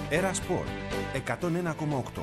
Έρα Σπορ 101,8.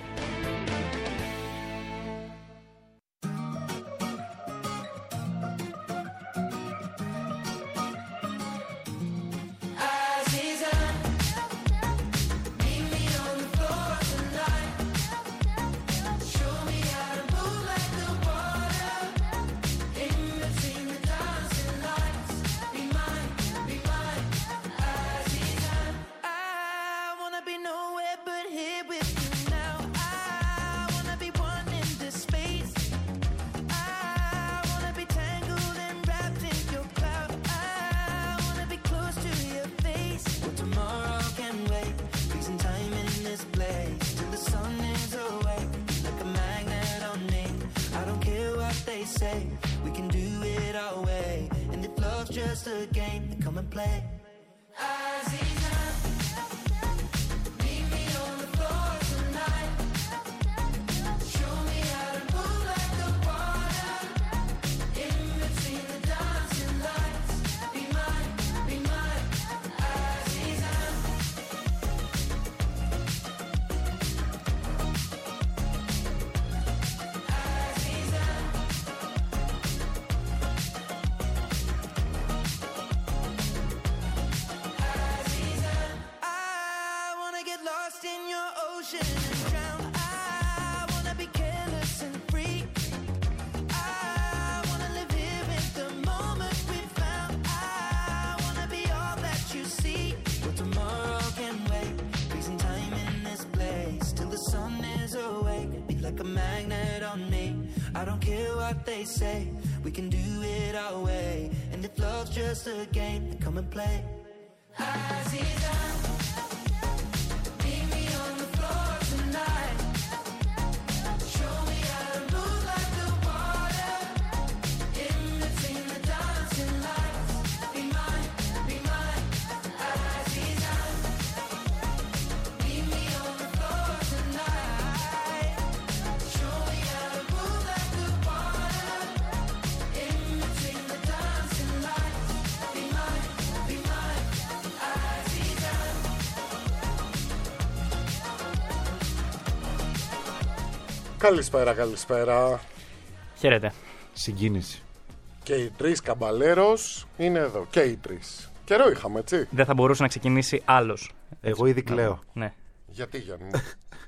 Καλησπέρα, καλησπέρα. Χαίρετε. Συγκίνηση. Και οι τρεις καμπαλέρος είναι εδώ. Και οι τρεις. Καιρό είχαμε, έτσι. Δεν θα μπορούσε να ξεκινήσει άλλος. Εγώ ήδη κλαίω. Ναι. Γιατί, Γιάννη μου?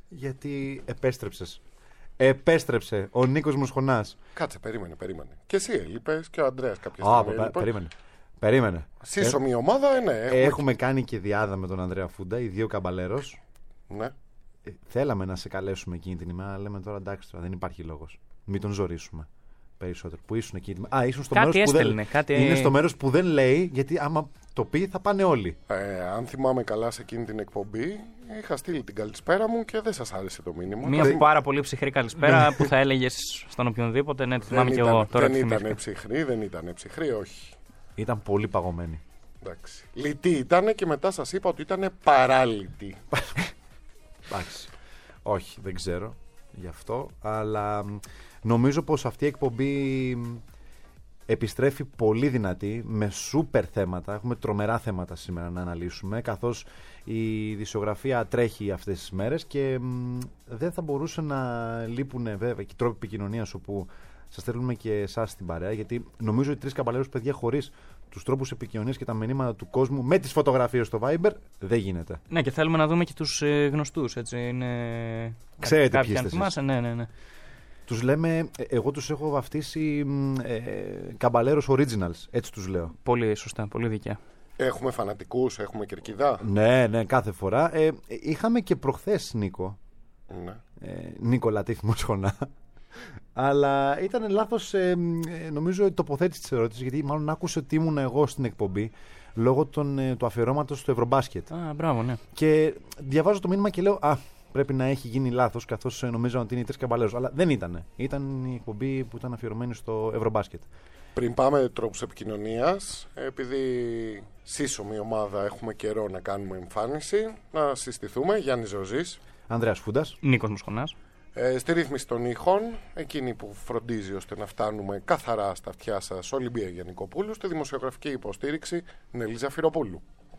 Γιατί επέστρεψες. Επέστρεψε ο Νίκος Μοσχονάς. Κάτσε, περίμενε. Και εσύ έλειπες και ο Ανδρέας κάποια στιγμή. Περίμενε. Σύσσωμη ομάδα, ναι. Έχουμε κάνει και διάδα με τον Ανδρέα Φούντα, οι δύο καμπαλέρος. Ναι. Θέλαμε να σε καλέσουμε εκείνη την ημέρα, αλλά λέμε τώρα εντάξει, δεν υπάρχει λόγος. Μην τον ζορίσουμε περισσότερο. Που ήσουν εκείνη την ημέρα. Ήσουν στο μέρος που δεν... Είναι στο μέρος που δεν λέει, γιατί άμα το πει θα πάνε όλοι. Αν θυμάμαι καλά, σε εκείνη την εκπομπή είχα στείλει την καλησπέρα μου και δεν σας άρεσε το μήνυμα. Μία πάρα πολύ ψυχρή καλησπέρα που θα έλεγες στον οποιονδήποτε. Ναι, θυμάμαι και εγώ τώρα. Δεν ήταν ψυχρή, όχι. Ήταν πολύ παγωμένη. Εντάξει. Λυτή ήταν και μετά σας είπα ότι ήταν παράλυτη. Εντάξει. Όχι, δεν ξέρω γι' αυτό, αλλά νομίζω πως αυτή η εκπομπή επιστρέφει πολύ δυνατή, με σούπερ θέματα. Έχουμε τρομερά θέματα σήμερα να αναλύσουμε, καθώς η ειδησιογραφία τρέχει αυτές τις μέρες και δεν θα μπορούσε να λείπουν βέβαια και τρόποι επικοινωνίας όπου σας στέλνουμε και εσάς στην παρέα, γιατί νομίζω οι τρεις καμπαλέρους, παιδιά, χωρίς τους τρόπους επικοινωνίας και τα μηνύματα του κόσμου με τις φωτογραφίες στο Viber δεν γίνεται. Ναι, και θέλουμε να δούμε και τους γνωστούς, έτσι. Ξέρετε ποιοι είστε εσείς. Ναι. Τους λέμε, εγώ τους έχω βαφτίσει καμπαλέρους originals, έτσι τους λέω. Πολύ σωστά, πολύ δίκαια. Έχουμε φανατικούς, έχουμε κερκιδά. Ναι, κάθε φορά. Είχαμε και προχθές Νίκο. Ναι. Νίκο Λατίφη Μοσχονά. Αλλά ήταν λάθος, νομίζω, η τοποθέτηση της ερώτησης, γιατί μάλλον άκουσε ότι ήμουν εγώ στην εκπομπή λόγω του αφιερώματος στο Ευρωμπάσκετ. Μπράβο, ναι. Και διαβάζω το μήνυμα και λέω, πρέπει να έχει γίνει λάθος, καθώς νομίζω ότι είναι οι τρεις καμπαλέρους. Αλλά δεν ήτανε. Ήταν η εκπομπή που ήταν αφιερωμένη στο Ευρωμπάσκετ. Πριν πάμε τρόπους επικοινωνίας, επειδή σύσσωμη ομάδα έχουμε καιρό να κάνουμε εμφάνιση, να συστηθούμε. Γιάννης Ζωζής. Ανδρέας Φούντας. Νίκος Μοσχονάς. Στη ρύθμιση των ήχων, εκείνη που φροντίζει ώστε να φτάνουμε καθαρά στα αυτιά σας, Ολυμπία Γιαννικοπούλου. Στη δημοσιογραφική υποστήριξη, Νελίζα Φυροπούλου.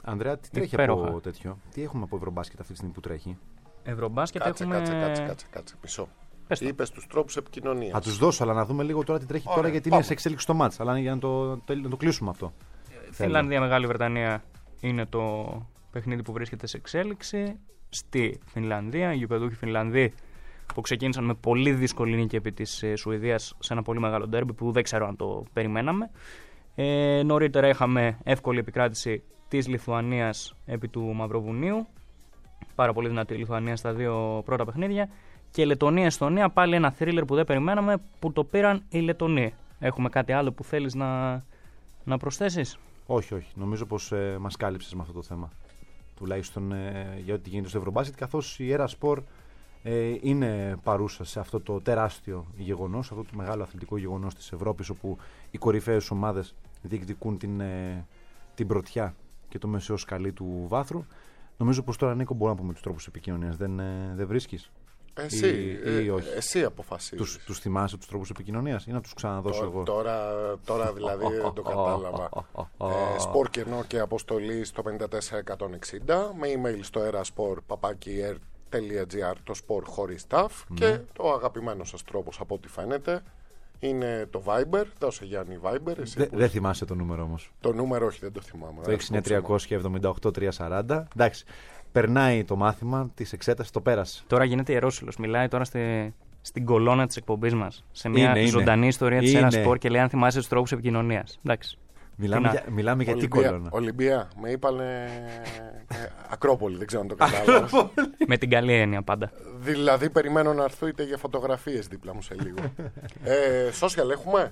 Ανδρέα, τι τρέχει από τέτοιο? Τι έχουμε από Ευρωμπάσκετ αυτή τη στιγμή που τρέχει? Ευρωμπάσκετ Κάτσε, έχουμε... κάτσε. Μισό. Είπες τους τρόπους επικοινωνίας. Θα τους δώσω, αλλά να δούμε λίγο τώρα τι τρέχει τώρα, γιατί είναι σε εξέλιξη το μάτς. Αλλά για να το κλείσουμε αυτό. Φιλανδία, Μεγάλη Βρετανία είναι το παιχνίδι που βρίσκεται σε εξέλιξη. Στη Φινλανδία, οι γηπεδούχοι Φινλανδοί που ξεκίνησαν με πολύ δύσκολη νίκη επί της Σουηδίας σε ένα πολύ μεγάλο ντέρμπι που δεν ξέρω αν το περιμέναμε. Νωρίτερα είχαμε εύκολη επικράτηση της Λιθουανίας επί του Μαυροβουνίου. Πάρα πολύ δυνατή η Λιθουανία στα δύο πρώτα παιχνίδια. Και Λετωνία-Εστονία, πάλι ένα θρίλερ που δεν περιμέναμε, που το πήραν οι Λετωνοί. Έχουμε κάτι άλλο που θέλεις να προσθέσεις? Όχι. Νομίζω πως μας κάλυψες με αυτό το θέμα. Τουλάχιστον για ό,τι γίνεται στο Ευρωμπάσκετ, καθώς η Erasport είναι παρούσα σε αυτό το τεράστιο γεγονός, αυτό το μεγάλο αθλητικό γεγονός της Ευρώπης, όπου οι κορυφαίες ομάδες διεκδικούν την πρωτιά και το μεσαίο σκαλί του βάθρου. Νομίζω πως τώρα, Νίκο, μπορούμε να πούμε τους τρόπους επικοινωνίας. Δεν βρίσκεις? Εσύ αποφασίζεις. Τους θυμάσαι τους τρόπους επικοινωνίας ή να τους ξαναδώσω εγώ? Τώρα δηλαδή δεν το κατάλαβα. Σπορ κενό και αποστολή στο 54160, με email στο erasport@er.gr, το sport χωρίς staff, και το αγαπημένο σας τρόπος από ό,τι φαίνεται είναι το Viber. Δώσε, Γιάννη, Viber. Δεν θυμάσαι το νούμερο όμως? Το νούμερο όχι, δεν το θυμάμαι. Το 69378-340. Εντάξει. Περνάει το μάθημα της εξέτασης, το πέρασε. Τώρα γίνεται ιερόσυλος. Μιλάει τώρα στην κολόνα της εκπομπής μας. Σε μια ζωντανή ιστορία της Erasport και λέει αν θυμάσαι τους τρόπους επικοινωνίας. Εντάξει. Μιλάμε για τι κολόνα? Ολυμπία. Με είπανε Ακρόπολη, δεν ξέρω αν το κατάλαβες. Με την καλή έννοια πάντα. Δηλαδή περιμένω να έρθω για φωτογραφίες δίπλα μου σε λίγο. Social έχουμε?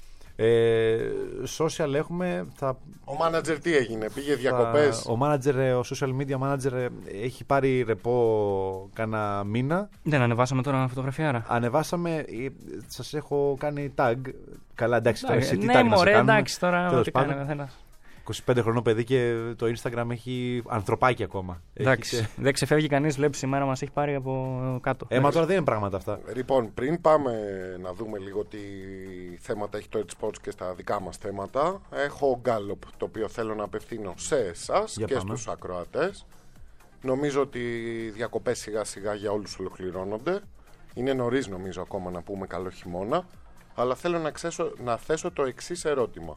Social έχουμε. Ο manager τι έγινε, πήγε διακοπές? Ο social media manager έχει πάρει ρεπό κάνα μήνα. Δεν ανεβάσαμε τώρα φωτογραφιάρα? Ανεβάσαμε, σας έχω κάνει tag. Καλά, εντάξει, τώρα εσύ τι tag ναι, να σε κάνουμε? Εντάξει, τώρα ό,τι κάνει ο καθένας. 25 χρονών παιδί και το Instagram έχει ανθρωπάκι ακόμα. Εντάξει, δεν ξεφεύγει κανείς, βλέπει σήμερα μας έχει πάρει από κάτω. Μα τώρα δεν είναι πράγματα αυτά. Λοιπόν, πριν πάμε να δούμε λίγο τι θέματα έχει το eSports και στα δικά μας θέματα, έχω Gallup, το οποίο θέλω να απευθύνω σε εσάς και στους ακροατές. Νομίζω ότι οι διακοπές σιγά σιγά για όλους ολοκληρώνονται. Είναι νωρίς νομίζω ακόμα να πούμε καλό χειμώνα, αλλά θέλω να θέσω το εξής ερώτημα.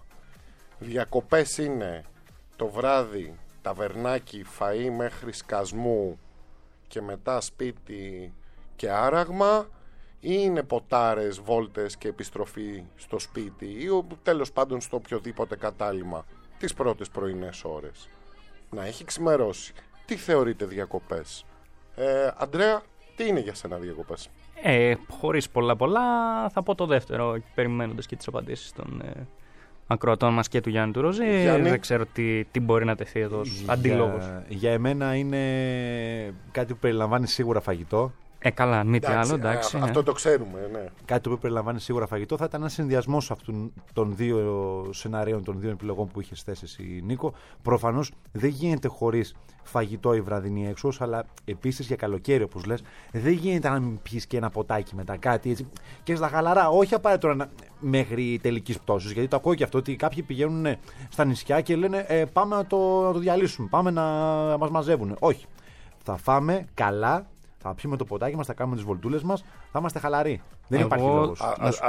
Διακοπές είναι το βράδυ, ταβερνάκι, φαΐ μέχρι σκασμού και μετά σπίτι και άραγμα, ή είναι ποτάρες, βόλτες και επιστροφή στο σπίτι, ή τέλος πάντων στο οποιοδήποτε κατάλημα τις πρώτες πρωινές ώρες? Να έχει ξημερώσει. Τι θεωρείτε διακοπές? Αντρέα, τι είναι για σένα διακοπές? Χωρίς πολλά θα πω το δεύτερο, περιμένοντας και τις απαντήσεις των ακροατών μας και του Γιάννη του Ροζή. Δεν ξέρω τι μπορεί να τεθεί εδώ αντίλογος. Για εμένα είναι κάτι που περιλαμβάνει σίγουρα φαγητό. Καλά, μη τι άλλο, εντάξει. Αυτό το ξέρουμε, ναι. Κάτι που περιλαμβάνει σίγουρα φαγητό. Θα ήταν ένα συνδυασμός αυτών των δύο σεναρίων, των δύο επιλογών που είχες θέσει εσύ, Νίκο. Προφανώς δεν γίνεται χωρίς φαγητό η βραδινή έξω, αλλά επίσης για καλοκαίρι, όπως λες, δεν γίνεται να μην πιεις και ένα ποτάκι μετά, κάτι έτσι. Και στα χαλαρά, όχι απαραίτητα μέχρι τελικής πτώσης. Γιατί το ακούω και αυτό ότι κάποιοι πηγαίνουν στα νησιά και λένε πάμε να το διαλύσουμε, πάμε να μας μαζεύουν. Όχι. Θα φάμε καλά. Θα πιούμε το ποτάκι μας, θα κάνουμε τις βολτούλες μας, θα είμαστε χαλαροί. Δεν υπάρχει λόγος.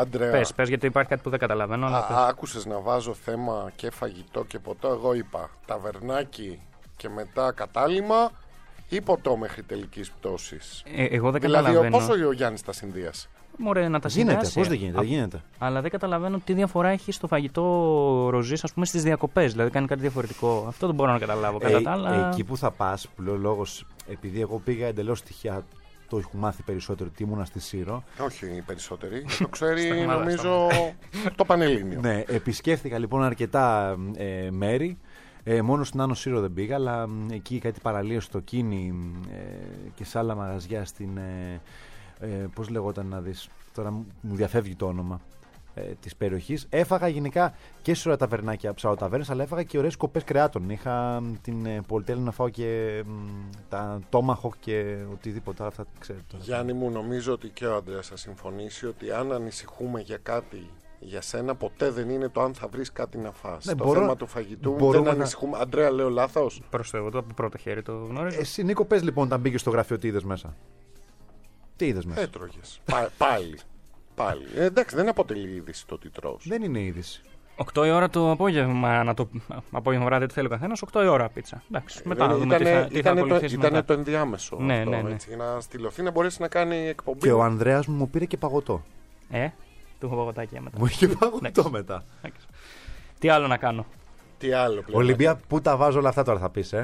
Πες, γιατί υπάρχει κάτι που δεν καταλαβαίνω. Άκουσες να βάζω θέμα και φαγητό και ποτό? Εγώ είπα ταβερνάκι και μετά κατάλημα, ή ποτό μέχρι τελικής πτώσης? Εγώ δεν δηλαδή, καταλαβαίνω. πόσο ο Γιάννης τα συνδύασε? Μωρέ, να τα γίνεται, συνδυάσει. πώς δεν γίνεται, δεν γίνεται. Αλλά δεν καταλαβαίνω τι διαφορά έχει στο φαγητό Ροζής, ας πούμε, στις διακοπές. Δηλαδή κάνει κάτι διαφορετικό. Αυτό δεν μπορώ να καταλάβω. Εκεί που θα πας, που λέω λόγος, επειδή εγώ πήγα εντελώς τυχαία, το έχω μάθει περισσότερο, ότι ήμουνα στη Σύρο. Όχι οι περισσότεροι. Το ξέρει νομίζω το Πανελλήνιο. Ναι, επισκέφθηκα λοιπόν αρκετά μέρη. Μόνο στην Άνω Σύρο δεν πήγα, αλλά εκεί κάτι παραλίες στο Κίνι και σε άλλα μαγαζιά στην. Πώς λεγόταν να δεις, τώρα μου διαφεύγει το όνομα της περιοχής. Έφαγα γενικά και σε ωραία ταβερνάκια, ψαροταβέρνες, αλλά έφαγα και ωραίες κοπές κρεάτων. Είχα την πολυτέλεια να φάω και τα τόμαχοκ και οτιδήποτε. Αυτά ξέρετε τώρα. Γιάννη μου, νομίζω ότι και ο Ανδρέας θα συμφωνήσει ότι αν ανησυχούμε για κάτι Για σένα ποτέ δεν είναι το αν θα βρεις κάτι να φας. Ναι, το θέμα του φαγητού δεν ανησυχούμε. Αντρέα, λέω λάθος? Προς το εγώ το από πρώτο χέρι το γνωρίζω. Εσύ, Νίκο, πες λοιπόν όταν μπήκες στο γραφείο τι είδες μέσα. Τι είδες μέσα. Έτρωγες. Πάλι. Εντάξει, δεν αποτελεί είδηση το τι τρως. Δεν είναι είδηση. 8 η ώρα το απόγευμα, απόγευμα βράδυ τι θέλει ο καθένας, 8 η ώρα πίτσα. Εντάξει, μετά να δούμε τι θα ακολουθήσει μετά. Ήταν το ενδιάμεσο Ναι, αυτό, ναι. Έτσι, για να στυλωθεί, να μπορέσει να κάνει εκπομπή. Και ο Ανδρέας μου πήρε και παγωτό. Του έχω παγωτάκια μετά. Μου είχε παγωτό μετά. Τι άλλο να κάνω. Τι άλλο πλέον. Ολυμπία, πού τα βάζω όλα αυτά τώρα θα πεις,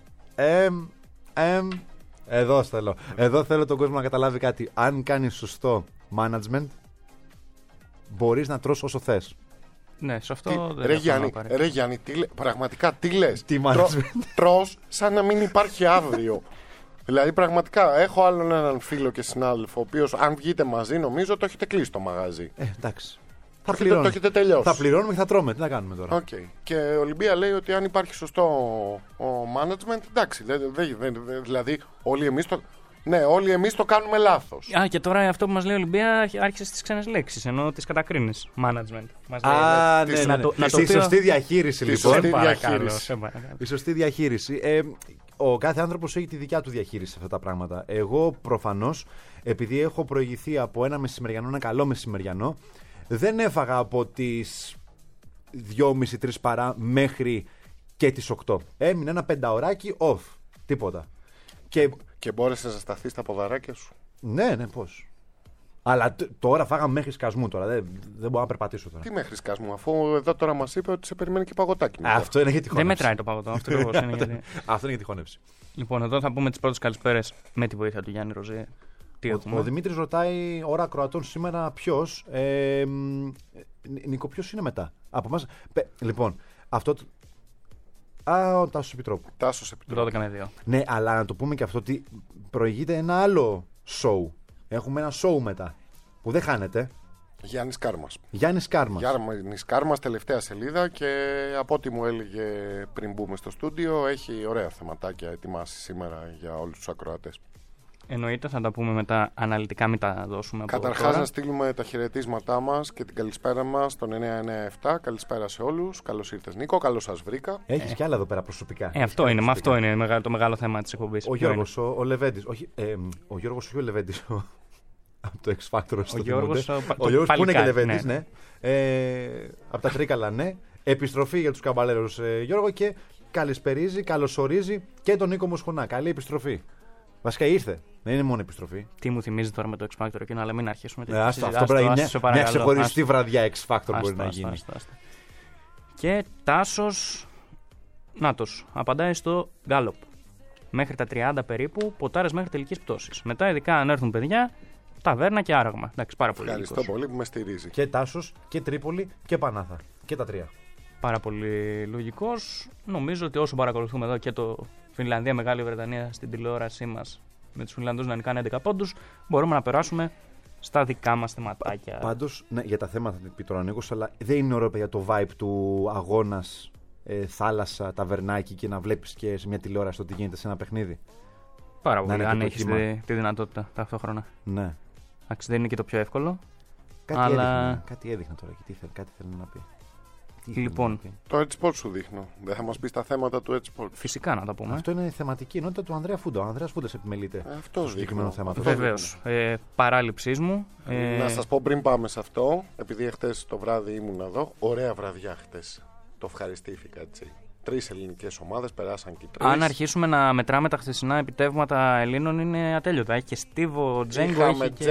Εδώ θέλω. Εδώ θέλω τον κόσμο να καταλάβει κάτι. Αν κάνεις σωστό management, μπορείς να τρως όσο θες. Ναι, σε αυτό δεν Ρε Γιάννη, πραγματικά τι λες? Τι management? Τρως σαν να μην υπάρχει αύριο. Δηλαδή πραγματικά έχω άλλον έναν φίλο και συνάδελφο, ο οποίος αν βγείτε μαζί νομίζω το έχετε κλείσει το μαγαζί. Εντάξει. Το έχετε τελειώσει. Θα πληρώνουμε και θα τρώμε. Τι να κάνουμε τώρα. Okay. Και ο Ολυμπία λέει ότι αν υπάρχει σωστό management, εντάξει. Δηλαδή όλοι εμείς το κάνουμε λάθος. Και τώρα αυτό που μας λέει ο Ολυμπία άρχισε στις ξένες λέξεις, ενώ τις κατακρίνεις. Management. Ναι. Στη σωστή διαχείριση λοιπόν. Η σωστή διαχείριση. Ο κάθε άνθρωπος έχει τη δικιά του διαχείριση σε αυτά τα πράγματα. Εγώ προφανώς, επειδή έχω προηγηθεί από ένα μεσημεριανό, ένα καλό μεσημεριανό, δεν έφαγα από τις 2.30-3 παρά μέχρι και τις 8. Έμεινε ένα 5ωράκι off. Τίποτα. Και μπόρεσες να σταθείς στα ποδαράκια σου. Ναι, πώς. Αλλά τώρα φάγαμε μέχρι σκασμού τώρα. Δεν μπορώ να περπατήσω τώρα. Τι μέχρι σκασμού, αφού εδώ τώρα μας είπε ότι σε περιμένει και παγωτάκι. Αυτό είναι για τη χώνευση. Δεν μετράει το παγωτό. Αυτό είναι για τη χώνευση. Λοιπόν, εδώ θα πούμε τις πρώτες καλησπέρες με τη βοήθεια του Γιάννη Ροζέ. Ο Δημήτρης ρωτάει ώρα ακροατών σήμερα ποιος. Νίκο, ποιος είναι μετά από εμάς. Λοιπόν, αυτό. Ο Τάσος Επιτρόπου. 12 με 2. Ναι, αλλά να το πούμε και αυτό ότι προηγείται ένα άλλο show. Έχουμε ένα show μετά που δεν χάνεται. Γιάννης Κάρμας. Γιάννης Κάρμας, τελευταία σελίδα, και από ό,τι μου έλεγε πριν μπούμε στο στούντιο, έχει ωραία θεματάκια ετοιμάσει σήμερα για όλους τους ακροατές. Εννοείται, θα τα πούμε μετά αναλυτικά, μην τα δώσουμε. Καταρχάς να στείλουμε τα χαιρετίσματά μας και την καλησπέρα μας στον 997. Καλησπέρα σε όλους. Καλώς ήρθες, Νίκο. Καλώς σας βρήκα. Έχεις κι άλλα εδώ πέρα προσωπικά. Αυτό είναι το μεγάλο θέμα της εκπομπής. Ο Γιώργος, ο Λεβέντης. Ο Γιώργος, όχι ο Λεβέντης. Από το X Factor. Ο Γιώργος που είναι και Λεβέντης, ναι. Από τα Τρίκαλα, ναι. Επιστροφή για τους καμπαλέρους, Γιώργο, και καλησπερίζει, καλωσορίζει και τον Νίκο Μοσχονά. Καλή επιστροφή. Βασικά ήρθε. Δεν είναι μόνο επιστροφή. Τι μου θυμίζει τώρα με το X Factor εκείνο, αλλά μην αρχίσουμε. Αυτό πρέπει να είναι μια ξεχωριστή βραδιά X Factor μπορεί να γίνει. Και Τάσος Νάτος απαντάει στο Gallup. Μέχρι τα 30 περίπου, ποτάρες μέχρι τελικής πτώσης. Μετά, ειδικά αν έρθουν παιδιά, ταβέρνα και άραγμα. Εντάξει, πάρα πολύ. Ευχαριστώ πολύ που με στηρίζει. Και Τάσος και Τρίπολη και Πανάθα. Και τα τρία. Πάρα πολύ λογικός. Νομίζω ότι όσο παρακολουθούμε εδώ και το Φινλανδία, Μεγάλη Βρετανία στην τηλεόρασή μας, με τους Φινλανδούς να νικάνε 11 πόντους, μπορούμε να περάσουμε στα δικά μας θεματάκια. Πάντως, ναι, για τα θέματα θα πει τώρα ο Νίκος, αλλά δεν είναι ωραίο για το vibe του αγώνας, θάλασσα, ταβερνάκι, και να βλέπεις και σε μια τηλεόραση το τι γίνεται σε ένα παιχνίδι. Πάρα πολύ, αν έχεις τη δυνατότητα ταυτόχρονα. Ναι. Δεν είναι και το πιο εύκολο. Κάτι έδειχνε τώρα και κάτι θέλει να πει. Λοιπόν, το Edge Sport σου δείχνω. Δεν θα μας πει τα θέματα του Edge Sport. Φυσικά να τα πούμε. Αυτό είναι θεματική ενότητα του Ανδρέα Φούντα. Ο Ανδρέας Φούντας επιμελείται στο συγκεκριμένο θέμα. Βεβαίως. Παράληψής μου. Να σας πω πριν πάμε σε αυτό, επειδή χτες το βράδυ ήμουν εδώ, ωραία βραδιά χτες. Το ευχαριστήθηκα, έτσι. 3 ελληνικές ομάδες, περάσαν και 3. Αν αρχίσουμε να μετράμε τα χθεσινά επιτεύγματα Ελλήνων, είναι ατέλειωτα. Έχει και Στίβο, Τζέγκο.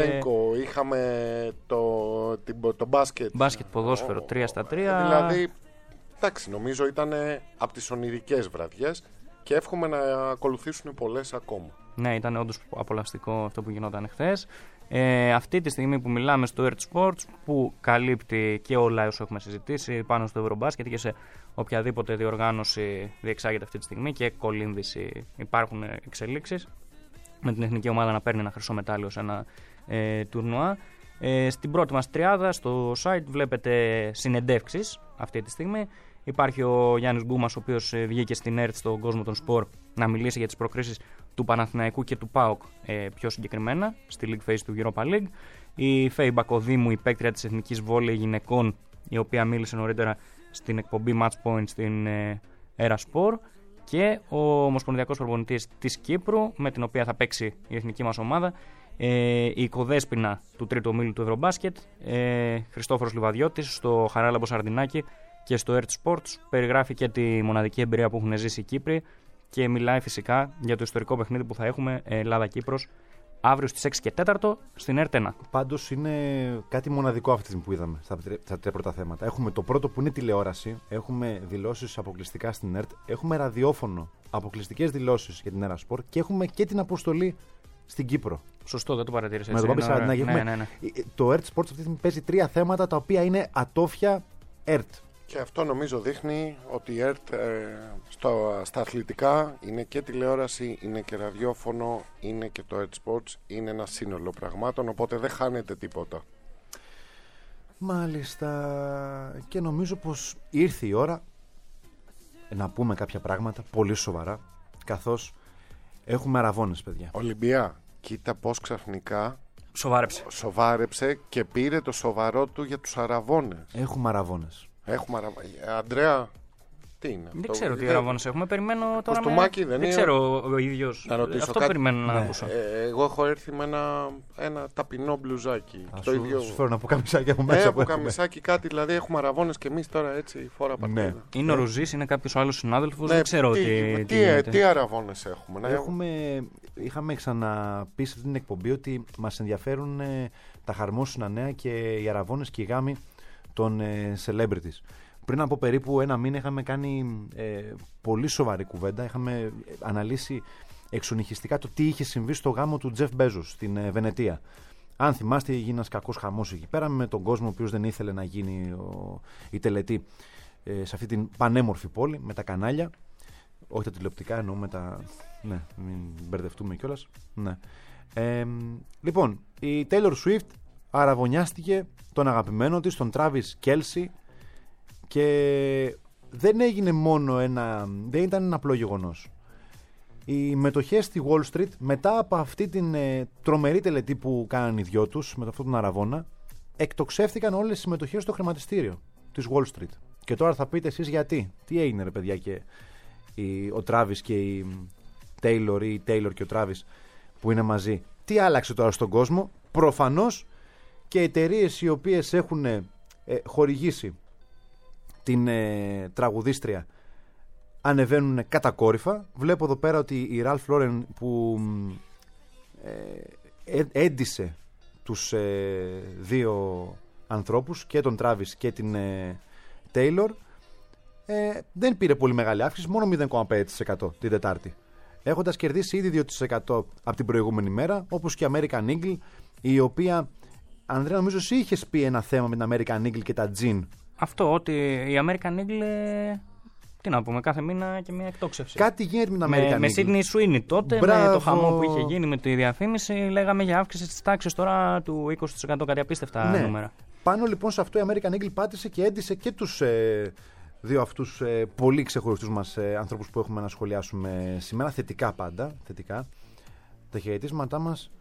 Είχαμε το μπάσκετ. Μπάσκετ, ποδόσφαιρο, 3 στα 3. Δηλαδή, εντάξει, νομίζω ήταν από τις ονειρικές βραδιές και εύχομαι να ακολουθήσουν πολλές ακόμα. Ναι, ήταν όντως απολαυστικό αυτό που γινόταν χθες. Αυτή τη στιγμή που μιλάμε στο Earth Sports, που καλύπτει και όλα όσα έχουμε συζητήσει πάνω στο Ευρωμπάσκετ και σε οποιαδήποτε διοργάνωση διεξάγεται αυτή τη στιγμή και κολύμβηση, υπάρχουν εξελίξεις, με την εθνική ομάδα να παίρνει ένα χρυσό μετάλλιο σε ένα τουρνουά. Στην πρώτη μας τριάδα στο site βλέπετε συνεντεύξεις αυτή τη στιγμή. Υπάρχει ο Γιάννης Γκούμας, ο οποίος βγήκε στην ΕΡΤ στον κόσμο των σπορ να μιλήσει για τις προκρίσεις του Παναθηναϊκού και του ΠΑΟΚ πιο συγκεκριμένα στη League Phase του Europa League. Η Φέη Μπακοδήμου, η παίκτρια της Εθνικής Βόλεϊ Γυναικών, η οποία μίλησε νωρίτερα στην εκπομπή Match Point στην Era Sport, και ο ομοσπονδιακός προπονητής της Κύπρου, με την οποία θα παίξει η εθνική μας ομάδα, η οικοδέσποινα του τρίτου ομίλου του Ευρωμπάσκετ, Χριστόφορος Λιβαδιώτης, στο Χαράλαμπο Σαρδινάκι και στο Earth Sports, περιγράφει και τη μοναδική εμπειρία που έχουν ζήσει οι Κύπροι και μιλάει φυσικά για το ιστορικό παιχνίδι που θα έχουμε Ελλάδα-Κύπρος αύριο στις 6 και 4 στην ΕΡΤ1. Πάντως είναι κάτι μοναδικό αυτή τη στιγμή που είδαμε στα τρία πρώτα θέματα. Έχουμε το πρώτο που είναι τηλεόραση, έχουμε δηλώσεις αποκλειστικά στην ΕΡΤ, έχουμε ραδιόφωνο, αποκλειστικές δηλώσεις για την ΕΡΑ Sport και έχουμε και την αποστολή στην Κύπρο. Σωστό, δεν το παρατήρησα. Ναι. Το Earth Sports αυτή τη στιγμή παίζει τρία θέματα τα οποία είναι ατόφια Earth. Και αυτό νομίζω δείχνει ότι η ΕΡΤ στα αθλητικά είναι και τηλεόραση, είναι και ραδιόφωνο, είναι και το Earth Sports, είναι ένα σύνολο πραγμάτων, οπότε δεν χάνεται τίποτα. Μάλιστα. Και νομίζω πως ήρθε η ώρα να πούμε κάποια πράγματα πολύ σοβαρά, καθώς έχουμε αραβώνες, παιδιά. Ολυμπία, κοίτα πως ξαφνικά σοβάρεψε και πήρε το σοβαρό του για τους αραβώνες. Έχουμε αραβώνες. Αντρέα, τι είναι αυτό? Δεν ξέρω τι αραβώνες έχουμε. Περιμένω τώρα. Κοστούμάκι δεν είναι? ξέρω ο ίδιος. Αυτό κάτι. περιμένω να ακούσω. Εγώ έχω έρθει με ένα ταπεινό μπλουζάκι. Σου φέρω να πω καμισάκι από μέσα. Από καμισάκι κάτι, δηλαδή έχουμε αραβώνες και εμείς τώρα έτσι φορά πατέρα. Ναι. Είναι ο Ρουζής, είναι κάποιος άλλος συνάδελφος. Ναι, δεν ξέρω τι αραβώνες έχουμε. Είχαμε ξαναπεί σε αυτή την εκπομπή ότι μας ενδιαφέρουν τα χαρμόσυνα νέα και οι αραβώνες και οι γάμοι των celebrities. Πριν από περίπου ένα μήνα είχαμε κάνει πολύ σοβαρή κουβέντα. Είχαμε αναλύσει εξονυχιστικά το τι είχε συμβεί στο γάμο του Τζεφ Μπέζος στην Βενετία. Αν θυμάστε, έγινε ένας κακός χαμός εκεί πέρα με τον κόσμο ο οποίος δεν ήθελε να γίνει η τελετή σε αυτή την πανέμορφη πόλη με τα κανάλια. Όχι τα τηλεοπτικά, εννοώ με τα. Ναι, μην μπερδευτούμε κιόλας. Ναι. Λοιπόν, η Taylor Swift αραβωνιάστηκε τον αγαπημένο της, τον Travis Kelce, και δεν έγινε μόνο δεν ήταν ένα απλό γεγονός. Οι μετοχές στη Wall Street, μετά από αυτή την τρομερή τελετή που κάναν οι δυο τους με αυτόν τον αραβώνα, εκτοξεύτηκαν όλες οι συμμετοχές στο χρηματιστήριο της Wall Street. Και τώρα θα πείτε εσείς γιατί. Τι έγινε, ρε παιδιά, και ο Travis και η Taylor, ή η Taylor και ο Travis που είναι μαζί? Τι άλλαξε τώρα στον κόσμο? Προφανώς και εταιρείες οι οποίες έχουν χορηγήσει την τραγουδίστρια ανεβαίνουν κατακόρυφα. Βλέπω εδώ πέρα ότι η Ralph Lauren, που έντισε τους δύο ανθρώπους, και τον Travis και την Taylor, δεν πήρε πολύ μεγάλη αύξηση, μόνο 0,5% την Τετάρτη, έχοντας κερδίσει ήδη 2% από την προηγούμενη μέρα, όπως και η American Eagle, η οποία, Ανδρέα, νομίζω εσύ είχες πει ένα θέμα με την American Eagle και τα Gin. Αυτό, ότι η American Eagle, τι να πούμε, κάθε μήνα και μια εκτόξευση. Κάτι γίνεται με την American Eagle. Με Sydney Sweeney τότε, Μπράβο. Με το χαμό που είχε γίνει με τη διαφήμιση, λέγαμε για αύξηση της τάξης τώρα του 20%, κάτι απίστευτα νούμερα. Πάνω λοιπόν σε αυτό η American Eagle πάτησε και έντισε και τους δύο αυτούς πολύ ξεχωριστούς μας ανθρώπους που έχουμε να σχολιάσουμε σήμερα. Θετικά πάντα, θετικά. Τα χαιρετίσματά μας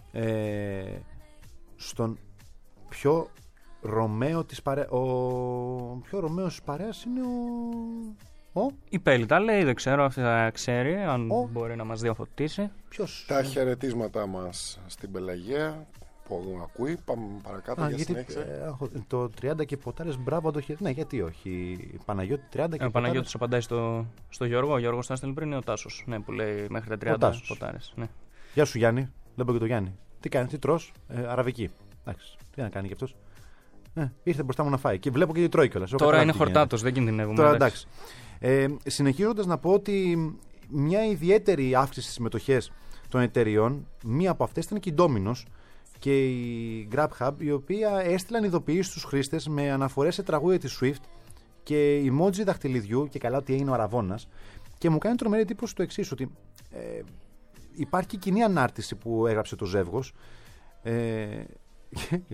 στον πιο Ρωμαίο της παρέας. Ο πιο Ρωμαίος της παρέας είναι η Πέλη τα λέει, δεν ξέρω, αυτή θα ξέρει, αν μπορεί να μας διαφωτίσει. Ποιος? Τα χαιρετίσματά μας στην Πελαγία που ακούει. Πάμε παρακάτω για συνέχεια. Το 30 και ποτάρες, μπράβο το χαιρετίσμα. Ναι, γιατί όχι. Παναγιώτη 30 και ποτάρες. Ο Παναγιώτης απαντάει στο Γιώργο. Ο Γιώργος θα στέλνει πριν, ο Τάσος. Ναι, που λέει μέχρι τα 30 ποτάρες. Ναι. Γεια σου, Γιάννη. Βλέπω και το Γιάννη. Τι κάνεις, τι τρως? Αραβική. Εντάξει, τι να κάνει κι αυτός? Ήρθε μπροστά μου να φάει. Και βλέπω και τι τρώει κιόλας. Τώρα είναι χορτάτος, δεν κινδυνεύουμε. Τώρα εντάξει. Συνεχίζοντας να πω ότι μια ιδιαίτερη αύξηση στις συμμετοχές των εταιριών, μία από αυτές ήταν και η Domino's και η GrabHub, η οποία έστειλαν ειδοποιήσεις στους χρήστες με αναφορές σε τραγούδια της Swift και emoji δαχτυλιδιού, και καλά ότι είναι ο αραβώνας. Και μου κάνει τρομερή εντύπωση το εξής, ότι υπάρχει και κοινή ανάρτηση που έγραψε το Ζεύγος.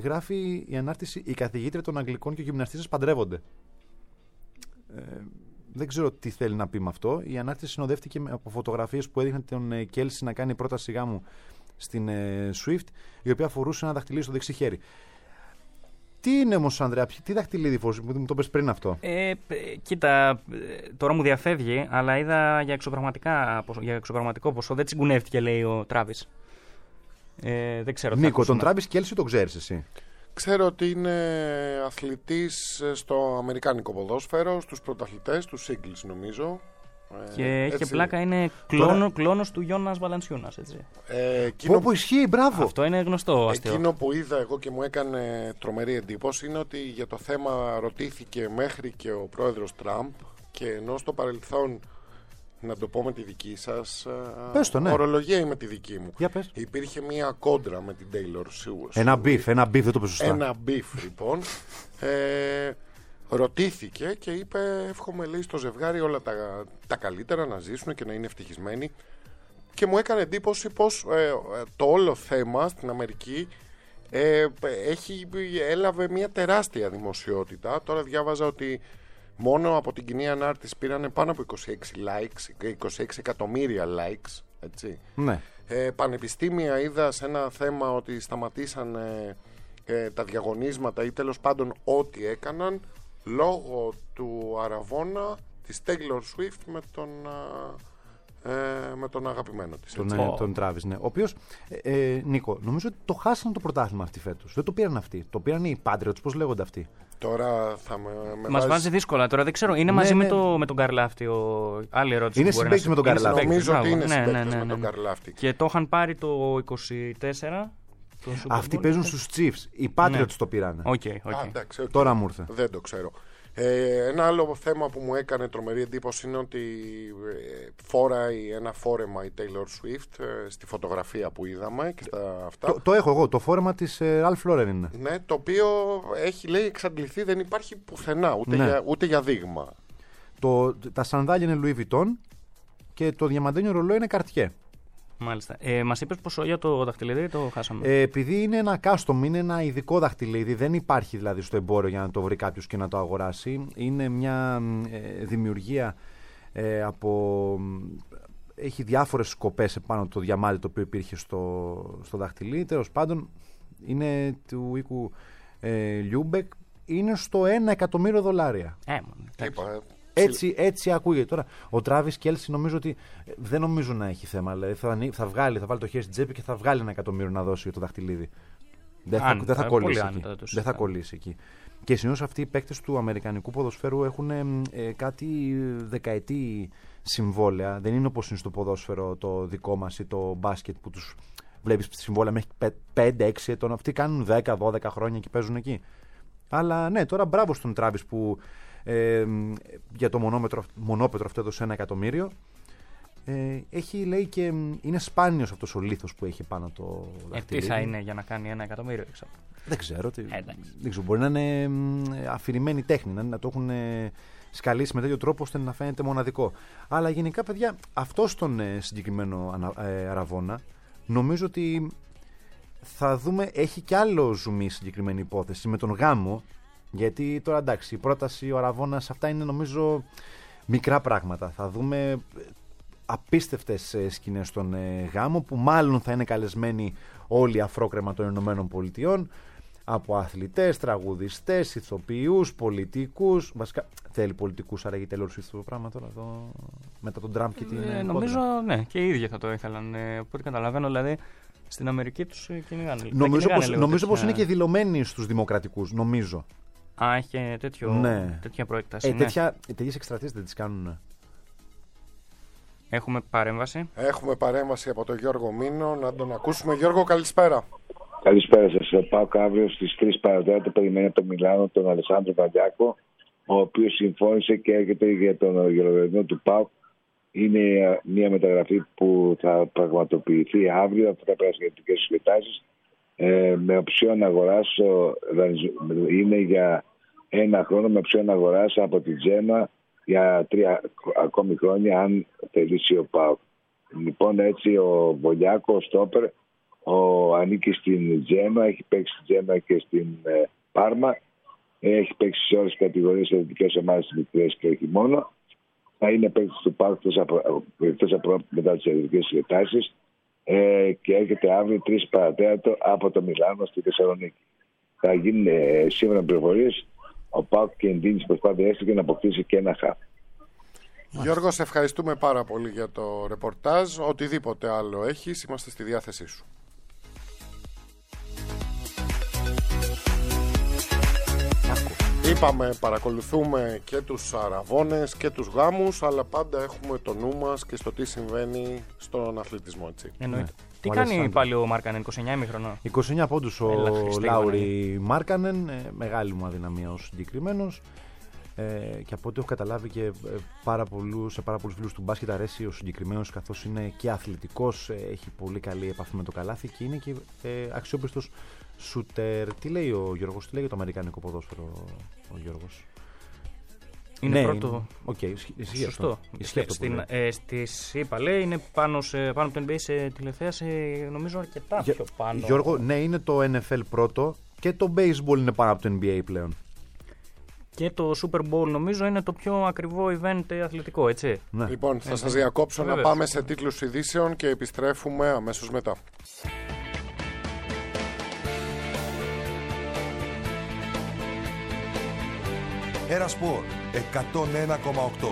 Γράφει η ανάρτηση: η καθηγήτρια των Αγγλικών και ο γυμναστής σας παντρεύονται. δεν ξέρω τι θέλει να πει με αυτό. Η ανάρτηση συνοδεύτηκε από φωτογραφίες που έδειχναν τον Κέλσι να κάνει πρόταση γάμου στην Swift, η οποία φορούσε ένα δαχτυλίδι στο δεξί χέρι. Τι είναι όμως, Ανδρέα, τι δαχτυλίδι φορούσε, μου το πες πριν αυτό? Κοίτα, τώρα μου διαφεύγει, αλλά είδα για εξωπραγματικό ποσό. Δεν τσιγκουνεύτηκε, λέει ο Τράβις. Δεν ξέρω. Νίκο, τον Τράβις Κέλσι τον ξέρεις εσύ? Ξέρω ότι είναι αθλητής στο αμερικάνικο ποδόσφαιρο, στους πρωταθλητές, τους Eagles νομίζω. Και έχει και πλάκα, είναι κλόνος του Γιώνας Valanciunas, έτσι. Όπου ισχύει, μπράβο. Αυτό είναι γνωστό αστείο. Εκείνο που είδα εγώ και μου έκανε τρομερή εντύπωση είναι ότι για το θέμα ρωτήθηκε μέχρι και ο πρόεδρος Τραμπ, και ενώ στο παρελθόν, να το πω με τη δική σας ορολογία ή με τη δική μου, υπήρχε μια κόντρα με την Taylor Swift. Ένα μπιφ, δεν το πες σωστά. Ένα μπιφ, λοιπόν. Ρωτήθηκε και είπε, εύχομαι, λέει, στο ζευγάρι όλα τα καλύτερα, να ζήσουν και να είναι ευτυχισμένοι. Και μου έκανε εντύπωση πως το όλο θέμα στην Αμερική έλαβε μια τεράστια δημοσιότητα. Τώρα διάβαζα ότι μόνο από την κοινή ανάρτηση πήρανε πάνω από 26 εκατομμύρια likes, έτσι. Ναι. Πανεπιστήμια είδα σε ένα θέμα ότι σταματήσαν τα διαγωνίσματα ή τέλος πάντων ό,τι έκαναν λόγω του αραβώνα της Taylor Swift με τον αγαπημένο της. Τον Travis, ναι. Ο οποίος, Νίκο, νομίζω ότι το χάσαν το πρωτάθλημα αυτή φέτος. Δεν το πήραν αυτοί. Το πήραν οι Patriots, πώς λέγονται αυτοί. Τώρα θα μας βάζει δύσκολα. Τώρα δεν ξέρω. Είναι μαζί με τον Καρλάφτη. Άλλη ερώτηση. Είναι συμπαίκτη με τον Καρλάφτη. Νομίζω ότι είναι συμπαίκτη με τον Καρλάφτη. Και το είχαν πάρει το 24. Αυτοί παίζουν στους Chiefs. Οι Patriots το πήραν. Εντάξει, τώρα μου ήρθε. Δεν το ξέρω. Ένα άλλο θέμα που μου έκανε τρομερή εντύπωση είναι ότι φόραει ένα φόρεμα η Taylor Swift στη φωτογραφία που είδαμε και στα αυτά. Το έχω εγώ, το φόρεμα της Ralph Lauren είναι. Ναι, το οποίο έχει, λέει, εξαντληθεί, δεν υπάρχει πουθενά, ούτε για δείγμα. Τα σανδάλια είναι Louis Vuitton και το διαμαντένιο ρολόι είναι Cartier. Μάλιστα. Μας είπες ποσό για το δαχτυλίδι, το χάσαμε. Επειδή είναι ένα custom, είναι ένα ειδικό δαχτυλίδι, δεν υπάρχει δηλαδή στο εμπόριο για να το βρει κάποιος και να το αγοράσει. Είναι μια δημιουργία έχει διάφορες σκοπές επάνω το διαμάντι το οποίο υπήρχε στο δαχτυλίδι. Τέλος πάντων, είναι του οίκου Λιούμπεκ, είναι στο $1.000.000. Έτσι ακούγεται. Τώρα, ο Τράβις Κέλσι νομίζω ότι δεν νομίζω να έχει θέμα. Δηλαδή θα βάλει το χέρι στην τσέπη και θα βγάλει $1.000.000 να δώσει για το δαχτυλίδι. Δεν θα κολλήσει εκεί. Και συνήθως αυτοί οι παίκτες του αμερικανικού ποδοσφαίρου έχουν κάτι δεκαετή συμβόλαια. Δεν είναι όπως είναι στο ποδόσφαιρο το δικό μας ή το μπάσκετ που τους βλέπεις συμβόλαια μέχρι 5-6 ετών. Αυτοί κάνουν 10-12 χρόνια και παίζουν εκεί. Αλλά ναι, τώρα μπράβο στον Τράβις που για το μονόπετρο αυτό έδωσε $1.000.000. Έχει, λέει, και είναι σπάνιος αυτός ο λίθος που έχει πάνω το δαχτυλίδι. Τι θα είναι για να κάνει $1.000.000? Δεν ξέρω. Μπορεί να είναι αφηρημένη τέχνη, να το έχουν σκαλίσει με τέτοιο τρόπο ώστε να φαίνεται μοναδικό. Αλλά γενικά, παιδιά, αυτό στον συγκεκριμένο αραβώνα νομίζω ότι θα δούμε, έχει κι άλλο ζουμί συγκεκριμένη υπόθεση με τον γάμο. Γιατί τώρα, εντάξει, η πρόταση, ο αραβώνας, αυτά είναι νομίζω μικρά πράγματα. Θα δούμε απίστευτες σκηνές στον γάμο που μάλλον θα είναι καλεσμένοι όλοι οι αφρόκρεμα των Ηνωμένων Πολιτειών, από αθλητές, τραγουδιστές, ηθοποιούς, πολιτικούς. Βασικά θέλει πολιτικούς, άρα η Taylor Swift το πράγμα τώρα μετά τον Τραμπ και την νομίζω ναι, και οι ίδιοι θα το ήθελαν. Από ό,τι καταλαβαίνω, δηλαδή στην Αμερική τους κυνηγάνε. Νομίζω πως είναι και δηλωμένοι στους δημοκρατικούς, νομίζω. Έχει τέτοια προέκταση. Τέτοιες εκστρατείες δεν τις κάνουν. Έχουμε παρέμβαση. Έχουμε παρέμβαση από τον Γιώργο Μήνο. Να τον ακούσουμε. Γιώργο, καλησπέρα. Καλησπέρα σας. Πάω αύριο στις 3 παρατέταρτο. Περιμένει από το Μιλάνο τον Αλεσάνδρο Βαλιάκο, ο οποίος συμφώνησε και έρχεται για τον γεροδρομισμό του ΠΑΟΚ. Είναι μια μεταγραφή που θα πραγματοποιηθεί αύριο. Θα περάσει για ειδικές εξετάσεις. Με οψιόν αγοράς, είναι για 1 χρόνο με οψιόν αγοράς από την Τζέμα για 3 ακόμη χρόνια, αν θελήσει ο ΠΑΟΚ. Λοιπόν, έτσι ο Βολιάκο, ο στόπερ, ανήκει στην Τζέμα, έχει παίξει στην Τζέμα και στην Πάρμα, έχει παίξει σε όλες τις κατηγορίες της ελληνικής ομάδας, μικρές και όχι μόνο. θα είναι παίκτης του ΠΑΟΚ μετά τις ελληνικές εξετάσεις και έρχεται αύριο 3 παρατέταρτο από το Μιλάνο στη Θεσσαλονίκη. Θα γίνουν σήμερα πληροφορίες. Ο ΠΑΟΚ και εντείνει τις προσπάθειές του και να αποκτήσει και ένα χαφ. Γιώργο, σε ευχαριστούμε πάρα πολύ για το ρεπορτάζ. Οτιδήποτε άλλο έχεις, είμαστε στη διάθεσή σου. Είπαμε, παρακολουθούμε και τους αραβώνες και τους γάμους, αλλά πάντα έχουμε το νου μας και στο τι συμβαίνει στον αθλητισμό, έτσι. Εννοείται. Τι κάνει πάλι ο Μάρκανεν, 29ημιχρονο? 29 πόντους ο Λάουρι Μάρκανεν, μεγάλη μου αδυναμία ως συγκεκριμένος. Και από ό,τι έχω καταλάβει και σε πάρα πολλούς φίλους του μπάσκετ αρέσει ο συγκεκριμένος, καθώς είναι και αθλητικός, έχει πολύ καλή επαφή με το καλάθι και είναι και αξιόπιστος σούτερ. Τι λέει ο Γιώργος, τι λέει για το αμερικάνικο ποδόσφαιρο ο Γιώργος? Είναι πρώτο. Σωστό. Στη ΣΥΠΑ λέει είναι πάνω από το NBA σε τηλεθέαση, νομίζω αρκετά πιο πάνω. Γιώργο, ναι, είναι το NFL πρώτο και το baseball είναι πάνω από το NBA πλέον. Και το Super Bowl νομίζω είναι το πιο ακριβό event αθλητικό, έτσι. Ναι. Λοιπόν, θα σας διακόψω να πάμε σε τίτλους ειδήσεων και επιστρέφουμε αμέσως μετά. Ένα Σπορ 101,8.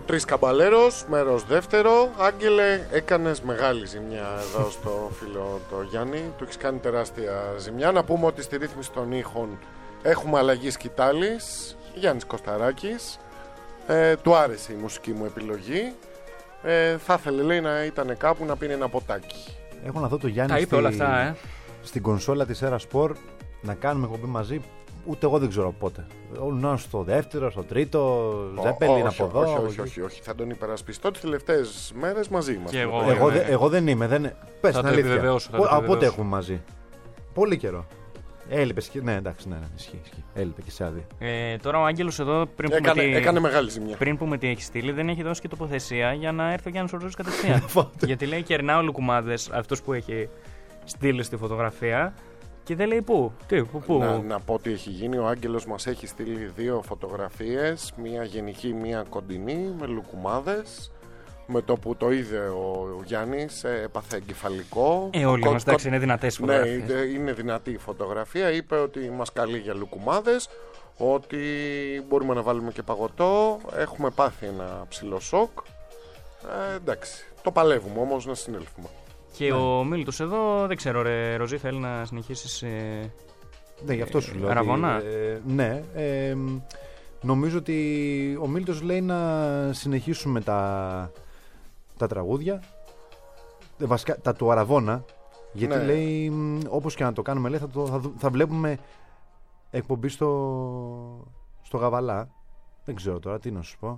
3 Καμπαλέρος, μέρος δεύτερο. Άγγελε, έκανες μεγάλη ζημιά εδώ στο φίλο το Γιάννη. Του έχεις κάνει τεράστια ζημιά. Να πούμε ότι στη ρύθμιση των ήχων έχουμε αλλαγή σκητάλης. Γιάννης Κωσταράκης. Του άρεσε η μουσική μου επιλογή. Θα ήθελε, λέει, να ήταν κάπου να πίνει ένα ποτάκι. Έχω να δω το Γιάννη. Τα είπε όλα αυτά, στην κονσόλα της Era Sport να κάνουμε εκπομπή μαζί. Ούτε εγώ δεν ξέρω πότε. Όλο στο δεύτερο, στο τρίτο, Ζέπελιν από εδώ. Όχι. Θα τον υπερασπιστώ τις τελευταίες μέρες μαζί μας. Εγώ δεν είμαι. Πες την αλήθεια. Από πότε έχουμε μαζί? Πολύ καιρό. Έλειπε. Ναι, εντάξει, ναι, ισχύει. Έλειπε και σε άδεια. Τώρα ο Άγγελος εδώ έκανε μεγάλη ζημιά. Πριν πούμε τι έχει στείλει, δεν έχει δώσει και τοποθεσία για να έρθει ο Γιάννης Ορζός κατευθείαν. Γιατί λέει κερνά ο Λουκουμάδες, αυτός που έχει στείλει στη φωτογραφία. Και δεν λέει πού. Να πω τι έχει γίνει. Ο Άγγελος μας έχει στείλει 2 φωτογραφίες. Μία γενική, μία κοντινή, με λουκουμάδες. Με το που το είδε ο Γιάννης, έπαθε εγκεφαλικό. Όλοι μας, εντάξει, είναι δυνατές φωτογραφίες. Ναι, είναι δυνατή η φωτογραφία. Είπε ότι μας καλεί για λουκουμάδες, ότι μπορούμε να βάλουμε και παγωτό. Έχουμε πάθει ένα ψηλό σοκ. Εντάξει, το παλεύουμε όμως, να συνέλθουμε. Και ο Μίλτος εδώ, δεν ξέρω, ρε Ροζή, θέλει να συνεχίσεις. Ναι, γι' αυτό σου λέω. Αραβωνά. Ναι. Νομίζω ότι ο Μίλτος λέει να συνεχίσουμε τα τραγούδια. Βασικά τα του Αραβώνα. Γιατί λέει, όπως και να το κάνουμε, λέει, θα βλέπουμε εκπομπή στο Γαβαλά. Δεν ξέρω τώρα τι να σου πω.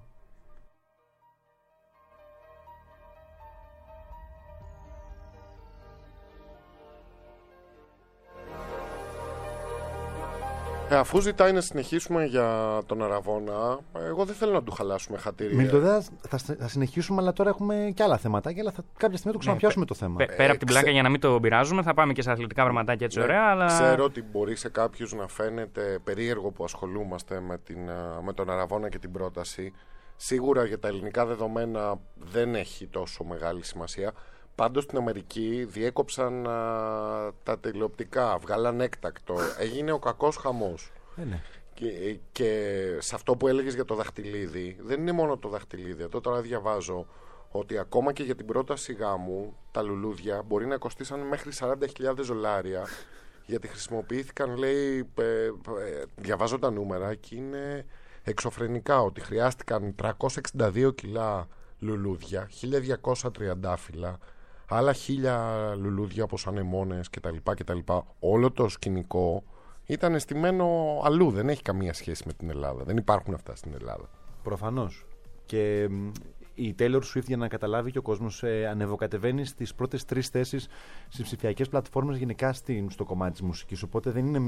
Αφού ζητάει να συνεχίσουμε για τον Αραβώνα, εγώ δεν θέλω να του χαλάσουμε χατήρια. Μιλτοδέα, θα συνεχίσουμε, αλλά τώρα έχουμε και άλλα θεματάκια, αλλά κάποια στιγμή το ξαναπιάσουμε το θέμα. Πέρα από την πλάκα, για να μην το πειράζουμε, θα πάμε και σε αθλητικά πραγματάκια έτσι ωραία. Αλλά... Ξέρω ότι μπορεί σε κάποιους να φαίνεται περίεργο που ασχολούμαστε με τον Αραβώνα και την πρόταση. Σίγουρα για τα ελληνικά δεδομένα δεν έχει τόσο μεγάλη σημασία. Πάντως στην Αμερική διέκοψαν τα τηλεοπτικά, βγάλαν έκτακτο, έγινε ο κακός χαμός. Ναι. Και σε αυτό που έλεγες για το δαχτυλίδι, δεν είναι μόνο το δαχτυλίδι. Τώρα διαβάζω ότι ακόμα και για την πρόταση γάμου τα λουλούδια μπορεί να κοστίσαν μέχρι $40,000, γιατί χρησιμοποιήθηκαν, λέει, διαβάζω τα νούμερα και είναι εξωφρενικά, ότι χρειάστηκαν 362 κιλά λουλούδια, 1230 τριαντάφυλλα, άλλα 1000 λουλούδια όπως ανεμόνες κτλ. Όλο το σκηνικό ήταν στημένο αλλού, δεν έχει καμία σχέση με την Ελλάδα. Δεν υπάρχουν αυτά στην Ελλάδα. Προφανώς. Και η Taylor Swift, για να καταλάβει και ο κόσμος, ανεβοκατεβαίνει στις πρώτες 3 θέσεις στις ψηφιακές πλατφόρμες γενικά στο κομμάτι της μουσικής. Οπότε δεν είναι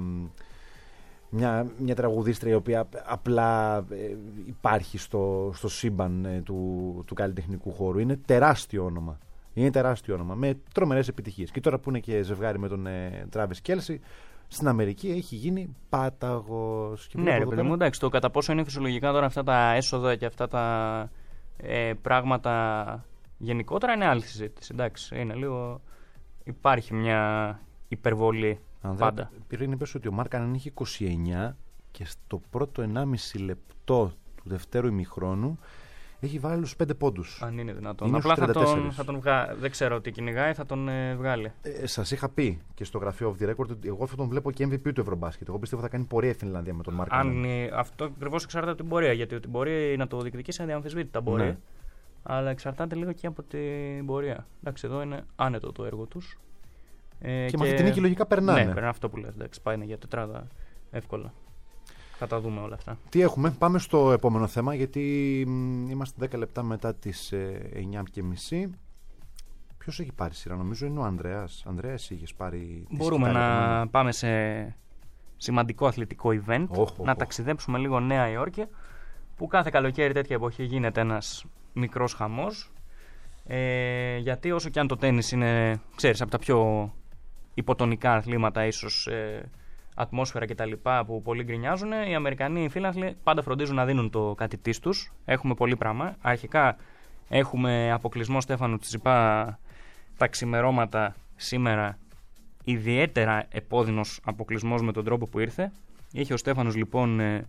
μια τραγουδίστρια η οποία απλά υπάρχει στο σύμπαν του καλλιτεχνικού χώρου. Είναι τεράστιο όνομα. Με τρομερές επιτυχίες. Και τώρα που είναι και ζευγάρι με τον Travis Kelce, στην Αμερική έχει γίνει πάταγος. Ναι, ρε παιδί μου, εντάξει, το κατά πόσο είναι φυσιολογικά τώρα αυτά τα έσοδα και αυτά τα πράγματα γενικότερα είναι άλλη συζήτηση. Εντάξει, είναι λίγο. Υπάρχει μια υπερβολή. Πάντα. Πυρήνη, πες ότι ο Μάρκανεν είχε 29 και στο πρώτο 1,5 λεπτό του δευτέρου ημιχρόνου έχει βάλει τους 5 πόντους. Αν είναι δυνατόν. Απλά θα τον βγάλει. Δεν ξέρω τι κυνηγάει, θα τον βγάλει. Σας είχα πει και στο γραφείο Off the Record ότι εγώ θα τον βλέπω και MVP του Ευρωμπάσκετ. Εγώ πιστεύω θα κάνει πορεία η Φινλανδία με τον Μάρκανεν. Αυτό ακριβώς εξαρτάται από την πορεία. Γιατί ότι μπορεί να το διεκδικήσει αδιαμφισβήτητα μπορεί. Ναι. Αλλά εξαρτάται λίγο και από την πορεία. Εντάξει, εδώ είναι άνετο το έργο τους. Και μαθητινή και λογικά περνάνε. Ναι, αυτό που λες. Εντάξει, πάει για τετράδα εύκολα. Θα τα δούμε όλα αυτά. Τι έχουμε, πάμε στο επόμενο θέμα, γιατί είμαστε 10 λεπτά μετά τις 9:30. Ποιος έχει πάρει σειρά? Νομίζω είναι ο Ανδρέας. Ανδρέα, εσύ είχες πάρει. Μπορούμε να πάμε σε σημαντικό αθλητικό event, να ταξιδέψουμε λίγο Νέα Υόρκη, που κάθε καλοκαίρι τέτοια εποχή γίνεται ένας μικρός χαμός. Γιατί όσο και αν το τένις είναι, ξέρεις, από τα πιο υποτονικά αθλήματα, ίσως ατμόσφαιρα κτλ. Που πολλοί γκρινιάζουν, οι Αμερικανοί φίλαθλοι πάντα φροντίζουν να δίνουν το κάτι της τους. Έχουμε πολύ πράγμα. Αρχικά έχουμε αποκλεισμό Στέφανου Τσιτσιπά τα ξημερώματα σήμερα. Ιδιαίτερα επώδυνος αποκλεισμός με τον τρόπο που ήρθε. Είχε ο Στέφανος λοιπόν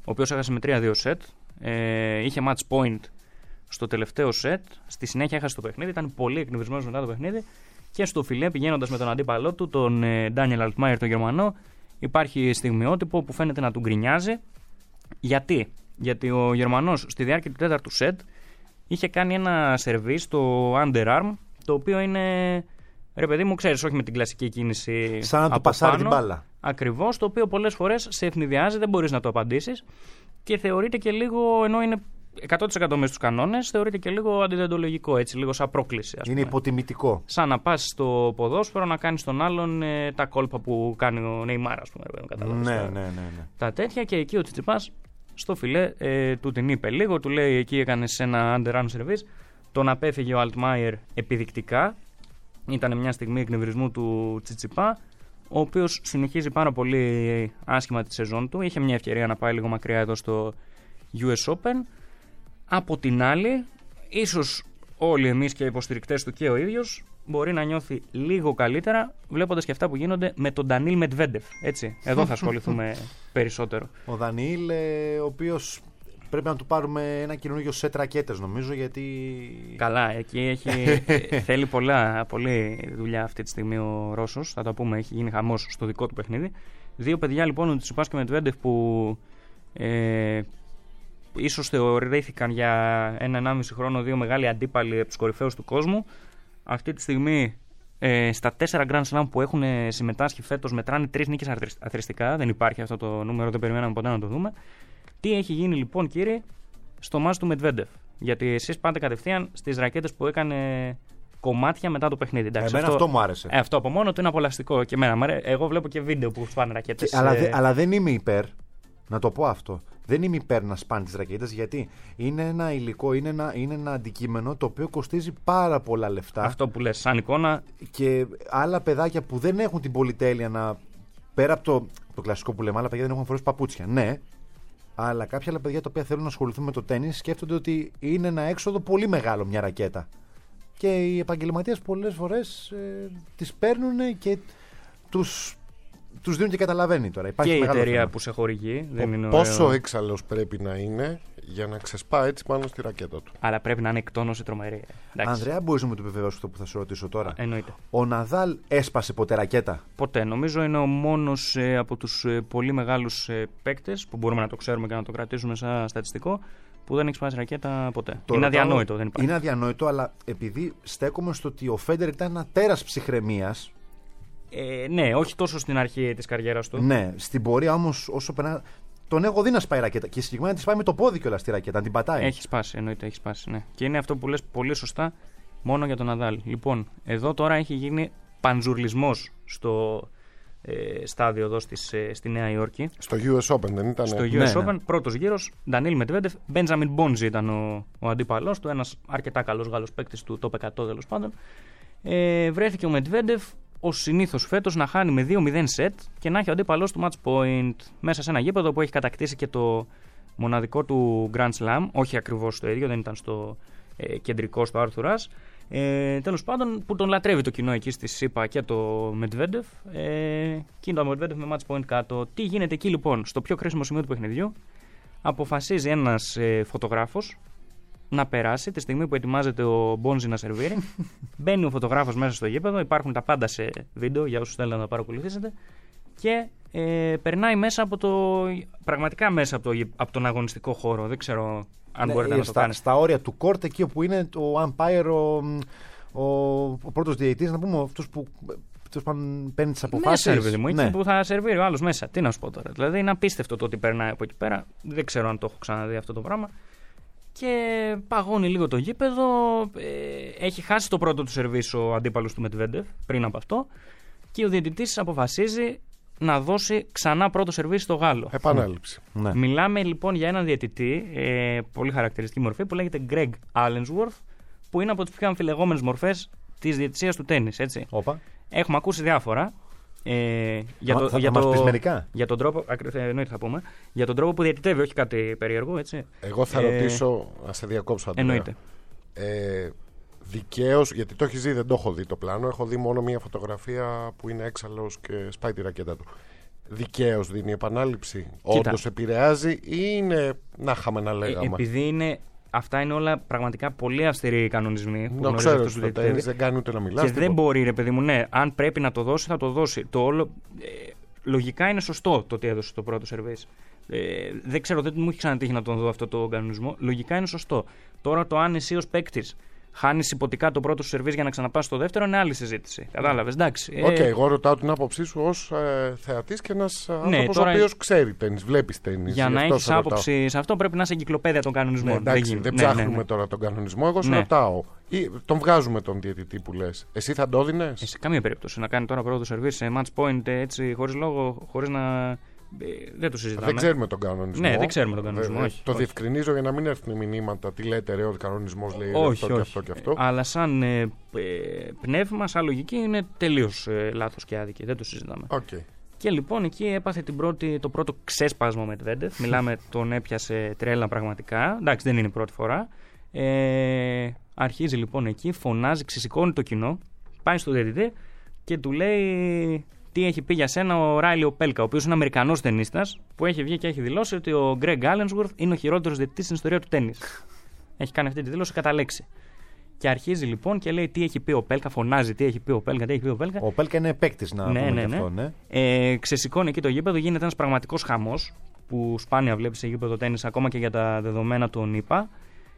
οποίος έχασε με 3-2 σετ. Είχε match point στο τελευταίο σετ. Στη συνέχεια έχασε το παιχνίδι. Ήταν πολύ εκνευρισμένος μετά το παιχνίδι. Και στο φιλέ, πηγαίνοντας με τον αντίπαλό του, τον Ντάνιελ Αλτμάιερ, τον Γερμανό, υπάρχει στιγμιότυπο που φαίνεται να του γκρινιάζει. Γιατί ο Γερμανός στη διάρκεια του τέταρτου σετ είχε κάνει ένα σερβί στο underarm, το οποίο είναι, ρε παιδί μου, ξέρεις, όχι με την κλασική κίνηση. Σαν να του πασάρει την μπάλα. Ακριβώς, το οποίο πολλές φορές σε ευνηδιάζει, δεν μπορείς να το απαντήσεις και θεωρείται και λίγο, ενώ είναι 100% μέσα στους κανόνες, θεωρείται και λίγο αντιδεντολογικό, έτσι, λίγο σαν πρόκληση. Είναι υποτιμητικό. Σαν να πας στο ποδόσφαιρο να κάνεις στον άλλον τα κόλπα που κάνει ο Νεϊμάρ, ας πούμε. Ναι. Τα τέτοια, και εκεί ο Τσιτσιπάς στο φιλέ του την είπε λίγο, του λέει εκεί έκανες ένα underarm service, τον απέφυγε ο Αλτμάιερ επιδεικτικά. Ήταν μια στιγμή εκνευρισμού του Τσιτσιπά, ο οποίος συνεχίζει πάρα πολύ άσχημα τη σεζόν του. Είχε μια ευκαιρία να πάει λίγο μακριά εδώ στο US Open. Από την άλλη, ίσως όλοι εμείς και οι υποστηρικτές του και ο ίδιος μπορεί να νιώθει λίγο καλύτερα βλέποντας και αυτά που γίνονται με τον Ντανίλ Μετβέντεφ. Έτσι, εδώ θα ασχοληθούμε περισσότερο. Ο Ντανίλ, ο οποίος πρέπει να του πάρουμε ένα καινούργιο σετ ρακέτες, νομίζω, γιατί... Καλά, εκεί θέλει πολλή δουλειά αυτή τη στιγμή ο Ρώσος. Θα το πούμε, έχει γίνει χαμός στο δικό του παιχνίδι. Δύο παιδιά λοιπόν, ο Τσιτσιπάς και ο Μετβέντεφ, που ίσως θεωρήθηκαν για 1,5 χρόνο δύο μεγάλοι αντίπαλοι από τους κορυφαίους του κόσμου. Αυτή τη στιγμή στα 4 Grand Slam που έχουν συμμετάσχει φέτος μετράνε 3 νίκες αθροιστικά. Δεν υπάρχει αυτό το νούμερο, δεν περιμέναμε ποτέ να το δούμε. Τι έχει γίνει λοιπόν, κύριε, στο μάτς του Μετβέντεφ? Γιατί εσείς πάτε κατευθείαν στις ρακέτες που έκανε κομμάτια μετά το παιχνίδι. Εντάξει, αυτό μου άρεσε. Αυτό από μόνο του είναι απολαυστικό και εμένα. Εγώ βλέπω και βίντεο που σπάνε ρακέτες. Αλλά δεν είμαι υπέρ, να το πω αυτό. Δεν είμαι υπέρ να σπάνε τις ρακέτες, γιατί είναι ένα υλικό, είναι ένα αντικείμενο το οποίο κοστίζει πάρα πολλά λεφτά. Αυτό που λες, σαν εικόνα. Και άλλα παιδάκια που δεν έχουν την πολυτέλεια να. Πέρα από το κλασικό που λέμε, άλλα παιδιά δεν έχουν φορέσει παπούτσια. Ναι, αλλά κάποια άλλα παιδιά τα οποία θέλουν να ασχοληθούν με το τένις σκέφτονται ότι είναι ένα έξοδο πολύ μεγάλο μια ρακέτα. Και οι επαγγελματίες πολλές φορές τις παίρνουν και τους δίνουν και καταλαβαίνει τώρα. Υπάρχει και η εταιρεία θέμα που σε χορηγεί. Πόσο έξαλλος πρέπει να είναι για να ξεσπά έτσι πάνω στη ρακέτα του? Αλλά πρέπει να είναι εκτόνωση τρομερή. Ανδρέα, μπορείς να μου το επιβεβαιώσεις αυτό που θα σου ρωτήσω τώρα? Εννοείται. Ο Ναδάλ έσπασε ποτέ ρακέτα? Ποτέ. Νομίζω είναι ο μόνος από τους πολύ μεγάλους παίκτες που μπορούμε να το ξέρουμε και να το κρατήσουμε σαν στατιστικό που δεν έχει σπάσει ρακέτα ποτέ. Είναι αδιανόητο. Δεν υπάρχει. Είναι αδιανόητο, αλλά επειδή στέκομαι στο ότι ο Φέντερ ήταν ένα τέρας ψυχραιμίας. Ναι, όχι τόσο στην αρχή της καριέρας του. Ναι, στην πορεία όμως, όσο περνά. Τον έχω δει να σπάει ρακέτα. Και συγκεκριμένα τη σπάει με το πόδι κιόλας τη ρακέτα, να την πατάει. Έχει σπάσει, εννοείται, έχει σπάσει. Ναι. Και είναι αυτό που λες πολύ σωστά μόνο για τον Ναδάλ. Λοιπόν, εδώ τώρα έχει γίνει παντζουρλισμός στο στάδιο εδώ στη Νέα Υόρκη. Στο US Open δεν ήταν? Στο US Open, πρώτος γύρος, Ντανίλ Μετβέντεφ, Μπέντζαμιν Μπόντζι ήταν ο αντίπαλος του, ένας αρκετά καλός Γάλλος παίκτης του top 100 τέλος πάντων. Βρέθηκε ο Μετβέντεφ ως συνήθως φέτος να χάνει με 2-0 σετ και να έχει ο αντίπαλός του match point μέσα σε ένα γήπεδο που έχει κατακτήσει και το μοναδικό του Grand Slam, όχι ακριβώς το ίδιο, δεν ήταν στο κεντρικό, στο Arthur Ashe. Τέλος πάντων, που τον λατρεύει το κοινό εκεί στη ΣΥΠΑ και το Μετβέντεφ. Και είναι το Μετβέντεφ με match point κάτω. Τι γίνεται εκεί λοιπόν? Στο πιο κρίσιμο σημείο του παιχνιδιού αποφασίζει ένας φωτογράφος να περάσει τη στιγμή που ετοιμάζεται ο Μπόντζι να σερβίρει. Μπαίνει ο φωτογράφος μέσα στο γήπεδο, υπάρχουν τα πάντα σε βίντεο για όσους θέλετε να τα παρακολουθήσετε, και περνάει μέσα πραγματικά μέσα από τον αγωνιστικό χώρο. Δεν ξέρω αν μπορείτε να το κάνετε. Στα όρια του κόρτ, εκεί όπου είναι ο umpire, ο πρώτος διαιτητής, να πούμε, αυτός που παίρνει τις αποφάσεις. Ναι, παιδί μου, εκεί που θα σερβίρει ο άλλος μέσα. Τι να σου πω τώρα. Δηλαδή είναι απίστευτο το ότι περνάει από εκεί πέρα. Δεν ξέρω αν το έχω ξαναδεί αυτό το πράγμα. Και παγώνει λίγο το γήπεδο. Έχει χάσει το πρώτο του σερβίς ο αντίπαλος του Μετβέντεφ πριν από αυτό. Και ο διαιτητής αποφασίζει να δώσει ξανά πρώτο σερβίς στο Γάλλο. Επανάληψη. Ναι. Μιλάμε λοιπόν για έναν διαιτητή, πολύ χαρακτηριστική μορφή, που λέγεται Greg Allensworth, που είναι από τις πιο αμφιλεγόμενες μορφές της διαιτησίας του τένις. Έτσι. Έχουμε ακούσει διάφορα. Για τον τρόπο, εννοείται θα πούμε, για τον τρόπο που διαιτητεύει, όχι κάτι περίεργο, έτσι. Εγώ θα ρωτήσω, να σε διακόψω, Αντρέα. Εννοείται. Δικαίως, γιατί το έχεις δει, δεν το έχω δει το πλάνο. Έχω δει μόνο μια φωτογραφία που είναι έξαλλος και σπάει τη ρακέτα του. δικαίως δίνει επανάληψη? Όντως επηρεάζει ή είναι να είχαμε να λέγαμε? Επειδή αυτά είναι όλα πραγματικά πολύ αυστηροί κανονισμοί. Να ξέρω ότι το τένις δεν κάνει ούτε να μιλάς. Και δεν μπορεί, ρε παιδί μου, ναι, αν πρέπει να το δώσει, θα το δώσει. Το όλο, λογικά είναι σωστό το ότι έδωσε το πρώτο σερβίς. Δεν ξέρω, δεν μου έχει ξανατύχει να τον δω αυτό το κανονισμό. Λογικά είναι σωστό. Τώρα το αν εσύ ως παίκτης χάνεις υποτικά το πρώτο σου σερβίς για να ξαναπάς στο δεύτερο είναι άλλη συζήτηση. Κατάλαβες, εντάξει. Εγώ ρωτάω την άποψή σου ως θεατής και ένας άνθρωπος ο οποίος ξέρει τένις, βλέπεις τένις. Για να έχεις άποψη σε αυτό πρέπει να είσαι εγκυκλοπαίδεια των κανονισμών. Ναι, εντάξει, δεν ψάχνουμε τώρα τον κανονισμό. Εγώ σε ρωτάω. Ή τον βγάζουμε τον διαιτητή που λες. Εσύ θα το έδινες? Σε καμία περίπτωση να κάνει τώρα πρώτο σερβίς σε match point έτσι χωρίς λόγο, χωρίς να. Δεν το συζητάμε. Δεν ξέρουμε τον κανονισμό. Ναι, δεν ξέρουμε τον κανονισμό. Το διευκρινίζω για να μην έρθουν μηνύματα. Τι λέτε, ρε, ο κανονισμός λέει αυτό και αυτό και αυτό. Αλλά σαν πνεύμα, σαν λογική είναι τελείως λάθος και άδικη. Δεν το συζητάμε. Okay. Και λοιπόν εκεί έπαθε το πρώτο ξέσπασμα με Μετβέντεφ. Μιλάμε, τον έπιασε τρέλα πραγματικά. Εντάξει, δεν είναι η πρώτη φορά. Αρχίζει λοιπόν εκεί, φωνάζει, ξεσηκώνει το κοινό, πάει στο διαιτητή και του λέει. Τι έχει πει για σένα ο Ράιλι Οπέλκα, ο οποίος είναι Αμερικανός τεννίστας, που έχει βγει και έχει δηλώσει ότι ο Γκρέγκ Άλενσουορθ είναι ο χειρότερος διαιτητής στην ιστορία του τέννις. Έχει κάνει αυτή τη δήλωση κατά λέξη. Και αρχίζει λοιπόν και λέει τι έχει πει ο Οπέλκα, φωνάζει τι έχει πει ο Οπέλκα, τι έχει πει ο Οπέλκα. Ο Οπέλκα είναι παίκτης, να πούμε και αυτό, ναι. Ξεσηκώνει εκεί το γήπεδο, γίνεται ένας πραγματικός χαμός, που σπάνια βλέπει σε γήπεδο τέννις ακόμα και για τα δεδομένα των ΗΠΑ.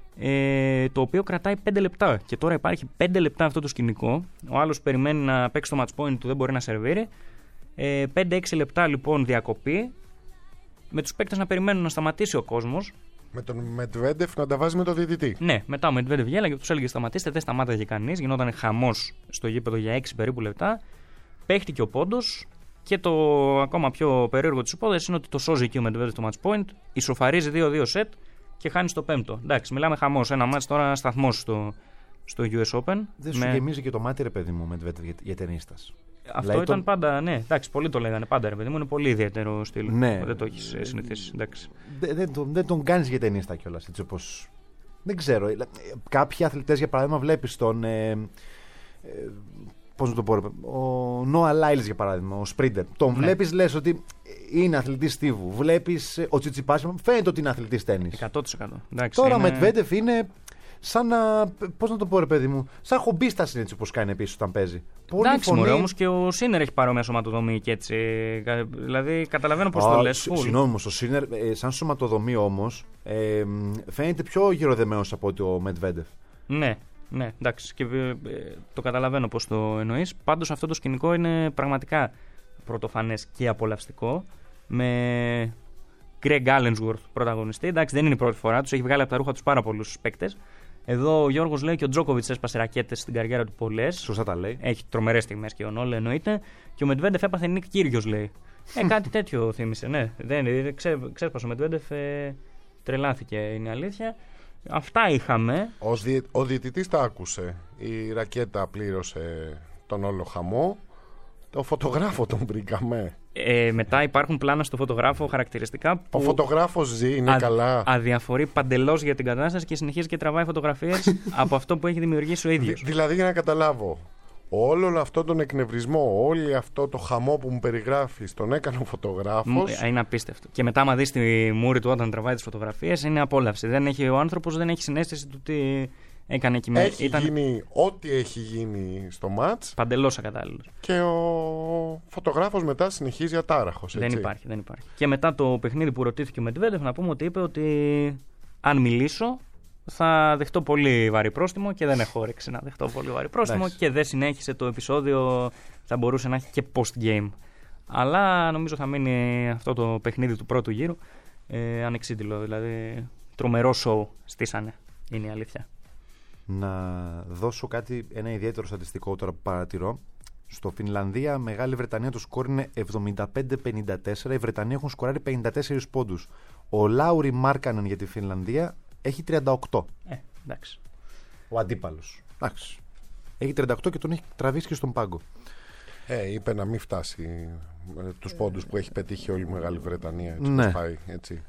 Το οποίο κρατάει 5 λεπτά. Και τώρα υπάρχει 5 λεπτά αυτό το σκηνικό. Ο άλλος περιμένει να παίξει το match point του, δεν μπορεί να σερβίρει. 5-6 λεπτά λοιπόν διακοπή. Με τους παίκτες να περιμένουν να σταματήσει ο κόσμος. Με τον Μετβέντεφ να τα βάζει με τον διαιτητή. Ναι, μετά ο Μετβέντεφ γέλαγε και τους έλεγε σταματήστε, δεν σταμάταγε κανείς. Γινόταν χαμός στο γήπεδο για 6 περίπου λεπτά. Παίχτηκε ο πόντος. Και το ακόμα πιο περίεργο της υπόθεσης είναι ότι το σώζει εκεί ο Μετβέντεφ το match point. Ισοφαρίζει 2-2 σετ. Και χάνει το πέμπτο. Εντάξει, μιλάμε χαμός. Ένα μάτς τώρα σταθμός στο US Open. Δεν σου γεμίζει και το μάτι, ρε παιδί μου, Μετβέντεφ για ταινίστας. Αυτό δηλαδή ήταν πάντα, ναι. Εντάξει, πολλοί το λέγανε πάντα, ρε παιδί μου. Είναι πολύ ιδιαίτερο στυλ. Ναι. Δεν το έχει συνηθίσει. Δεν τον κάνεις για ταινίστα κιόλας. Έτσι όπως. Δεν ξέρω. Κάποιοι αθλητές, για παράδειγμα, βλέπεις τον. Πώς να το πω, ο Νόα Λάιλς για παράδειγμα, ο σπρίντερ. Τον βλέπεις, λες ότι είναι αθλητής στίβου. Βλέπεις ο Τσιτσιπάς, φαίνεται ότι είναι αθλητής τέννις. 100%. Εντάξει, τώρα ο Μετβέντεφ είναι σαν να. Πώς να το πω, ρε παιδί μου, σαν χομπίστας είναι έτσι όπως κάνει επίσης όταν παίζει. Εντάξει, μωρέ, όμως και ο Σίνερ έχει παρόμοια σωματοδομή και έτσι. Δηλαδή, καταλαβαίνω πώς το λες. Συγγνώμη όμως, ο Σίνερ, σαν σωματοδομή όμως, φαίνεται πιο γεροδεμένος από ότι ο Μετβέντεφ. Ναι, εντάξει, και το καταλαβαίνω πώς το εννοείς. Πάντως αυτό το σκηνικό είναι πραγματικά πρωτοφανές και απολαυστικό. Με Greg Allensworth πρωταγωνιστή. Εντάξει, δεν είναι η πρώτη φορά, τους έχει βγάλει από τα ρούχα τους πάρα πολλούς παίκτες. Εδώ ο Γιώργος λέει και ο Τζόκοβιτς έσπασε ρακέτες στην καριέρα του πολλές. Σωστά τα λέει. Έχει τρομερές στιγμές και ο Νόλ εννοείται. Και ο Μετβέντεφ έπαθε Νίκ Κύριος, λέει. Κάτι τέτοιο θύμισε, ναι. Ξέσπασε ο Μετβέντεφ, τρελάθηκε, είναι η αλήθεια. Αυτά είχαμε. Ο διαιτητής τα άκουσε. Η ρακέτα πλήρωσε τον όλο χαμό. Το φωτογράφο τον βρήκαμε. Μετά υπάρχουν πλάνα στο φωτογράφο χαρακτηριστικά. Που ο φωτογράφος ζει, είναι καλά. Αδιαφορεί παντελώς για την κατάσταση και συνεχίζει και τραβάει φωτογραφίες από αυτό που έχει δημιουργήσει ο ίδιος. Δηλαδή, για να καταλάβω, όλο αυτό τον εκνευρισμό, όλο αυτό το χαμό που μου περιγράφεις, τον έκανε ο φωτογράφος. Είναι απίστευτο. Και μετά, άμα δεις τη μούρη του όταν τραβάει τις φωτογραφίες, είναι απόλαυση. Ο άνθρωπος δεν έχει συναίσθηση του τι έκανε εκεί μέσα. Γίνει ό,τι έχει γίνει στο μάτς. Παντελώς ακατάλληλος. Και ο φωτογράφος μετά συνεχίζει ατάραχος. Δεν υπάρχει. Και μετά το παιχνίδι που ρωτήθηκε ο Μετβέντεφ, να πούμε ότι είπε ότι αν μιλήσω θα δεχτώ πολύ βαρύ πρόστιμο και δεν έχω όρεξη να δεχτώ πολύ βαρύ πρόστιμο και δεν συνέχισε το επεισόδιο, θα μπορούσε να έχει και post-game. Αλλά νομίζω θα μείνει αυτό το παιχνίδι του πρώτου γύρου ανεξίτηλο, δηλαδή τρομερό show στήσανε, είναι η αλήθεια. Να δώσω ένα ιδιαίτερο στατιστικό τώρα που παρατηρώ. Στο Φινλανδία, Μεγάλη Βρετανία το σκόρ είναι 75-54, οι Βρετανοί έχουν σκοράρει 54 πόντους. Ο Λάουρι Μάρκανεν για τη Φινλανδία έχει 38. Εντάξει. Ο αντίπαλος. Εντάξει. Έχει 38 και τον έχει τραβήσει και στον πάγκο. Είπε να μην φτάσει τους πόντους που έχει πετύχει όλη η Μεγάλη Βρετανία. Έτσι, ναι. Πάει, έτσι.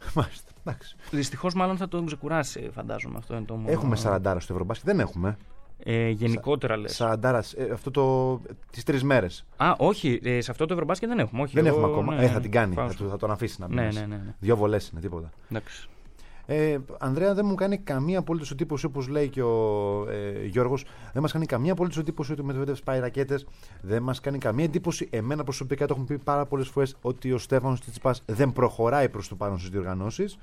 Δυστυχώς μάλλον θα τον ξεκουράσει, φαντάζομαι. Αυτό είναι το μόνο. Έχουμε 40 στο Ευρωμπάσκετ, δεν έχουμε. Γενικότερα λες. Σαραντάρας, αυτό τις 3 μέρες. Όχι, σε αυτό το Ευρωμπάσκετ δεν έχουμε. Όχι, δεν έχουμε ακόμα. Ναι, θα την κάνει. Θα τον αφήσει να μπει. Ναι. 2 βολές είναι, τίποτα. Εντάξει. Ανδρέα, δεν μου κάνει καμία απολύτως εντύπωση, όπως λέει και ο Γιώργος. Δεν μας κάνει καμία απολύτως εντύπωση ότι ο Μετβέντεφ σπάει ρακέτες. Δεν μας κάνει καμία εντύπωση. Εμένα προσωπικά το έχουμε πει πάρα πολλές φορές ότι ο Στέφανος Τσιτσιπάς δεν προχωράει προς το πάνω στις διοργανώσεις.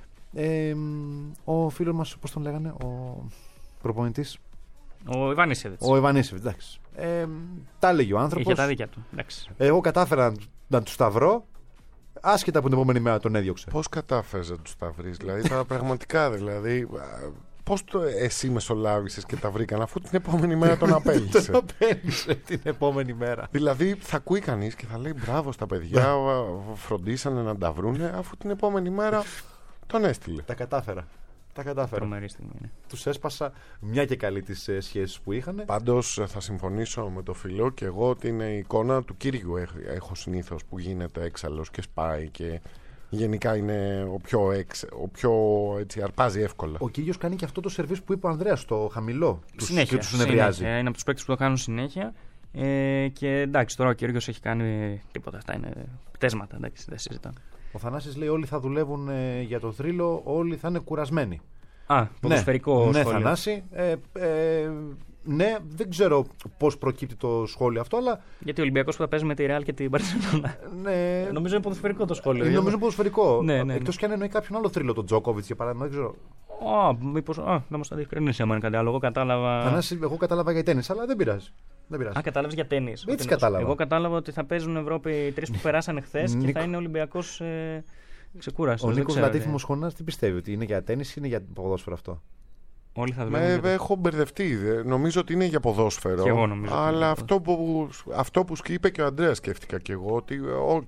Ο φίλος μας, πώς τον λέγανε, ο προπονητής. Ο Ιβανίσεβιτς. Ο Ιβανίσεβιτς, εντάξει. Τα έλεγε ο άνθρωπος. Είχε τα δίκια του. Εντάξει. Εγώ κατάφερα να του σταυρώ. Άσχετα από την επόμενη μέρα τον έδιωξε. Πώς κατάφερες να του τα βρεις, δηλαδή, τα πραγματικά, δηλαδή. Πώς εσύ μεσολάβησες και τα βρήκαν, αφού την επόμενη μέρα τον απέλυσε. Τον απέλυσε την επόμενη μέρα. Δηλαδή, θα ακούει κανείς και θα λέει μπράβο στα παιδιά, φροντίσανε να τα βρούνε, αφού την επόμενη μέρα τον έστειλε. Τα κατάφερα. Τους έσπασα μια και καλή τις σχέσεις που είχαν. Πάντως θα συμφωνήσω με το φιλό και εγώ ότι είναι η εικόνα του Κύριου έχω συνήθως που γίνεται έξαλλος και σπάει και γενικά είναι ο πιο έτσι, αρπάζει εύκολα. Ο Κύριος κάνει και αυτό το σερβίς που είπε ο Ανδρέας, το χαμηλό. Συνέχεια, και τους νευριάζει. Είναι από τους παίκτες που το κάνουν συνέχεια. Και εντάξει, τώρα ο Κύριος έχει κάνει τίποτα. Αυτά είναι πτέσματα, εντάξει, δεν συζητάμε. Ο Θανάσης λέει όλοι θα δουλεύουν για το θρύλο, όλοι θα είναι κουρασμένοι. Ποδοσφαιρικό σχόλιο. Ναι, Θανάση. Ναι, δεν ξέρω πώς προκύπτει το σχόλιο αυτό, αλλά. Γιατί ο Ολυμπιακός που θα παίζει με τη Ρεάλ και την Μπαρσελόνα. Ναι. Νομίζω είναι ποδοσφαιρικό το σχόλιο. Νομίζω είναι ποδοσφαιρικό. Ναι. Εκτός κι αν εννοεί κάποιον άλλο θρύλο, τον Τζόκοβιτς για παράδειγμα, δεν ξέρω. Μήπως. Να μας τα διευκρινίσει άμα είναι κάτι άλλο. Εγώ κατάλαβα. Θανάση, εγώ κατάλαβα για τέννις, αλλά δεν πειράζει. Κατάλαβες για τέννις. Έτσι κατάλαβα. Εγώ κατάλαβα ότι θα παίζουν Ευρώπη οι 3 που περάσανε χθες και θα είναι Ολυμπιακός ξεκούραστος. Ο Νίκος Λατίφη Μοσχονάς τι πιστεύει, ότι είναι για τέννις ή είναι για ποδόσφαιρο αυτό? Όλοι θα δουλεύουν. Έχω μπερδευτεί. Νομίζω ότι είναι για ποδόσφαιρο. Και εγώ νομίζω. Αλλά αυτό που είπε και ο Ανδρέας σκέφτηκα και εγώ, ότι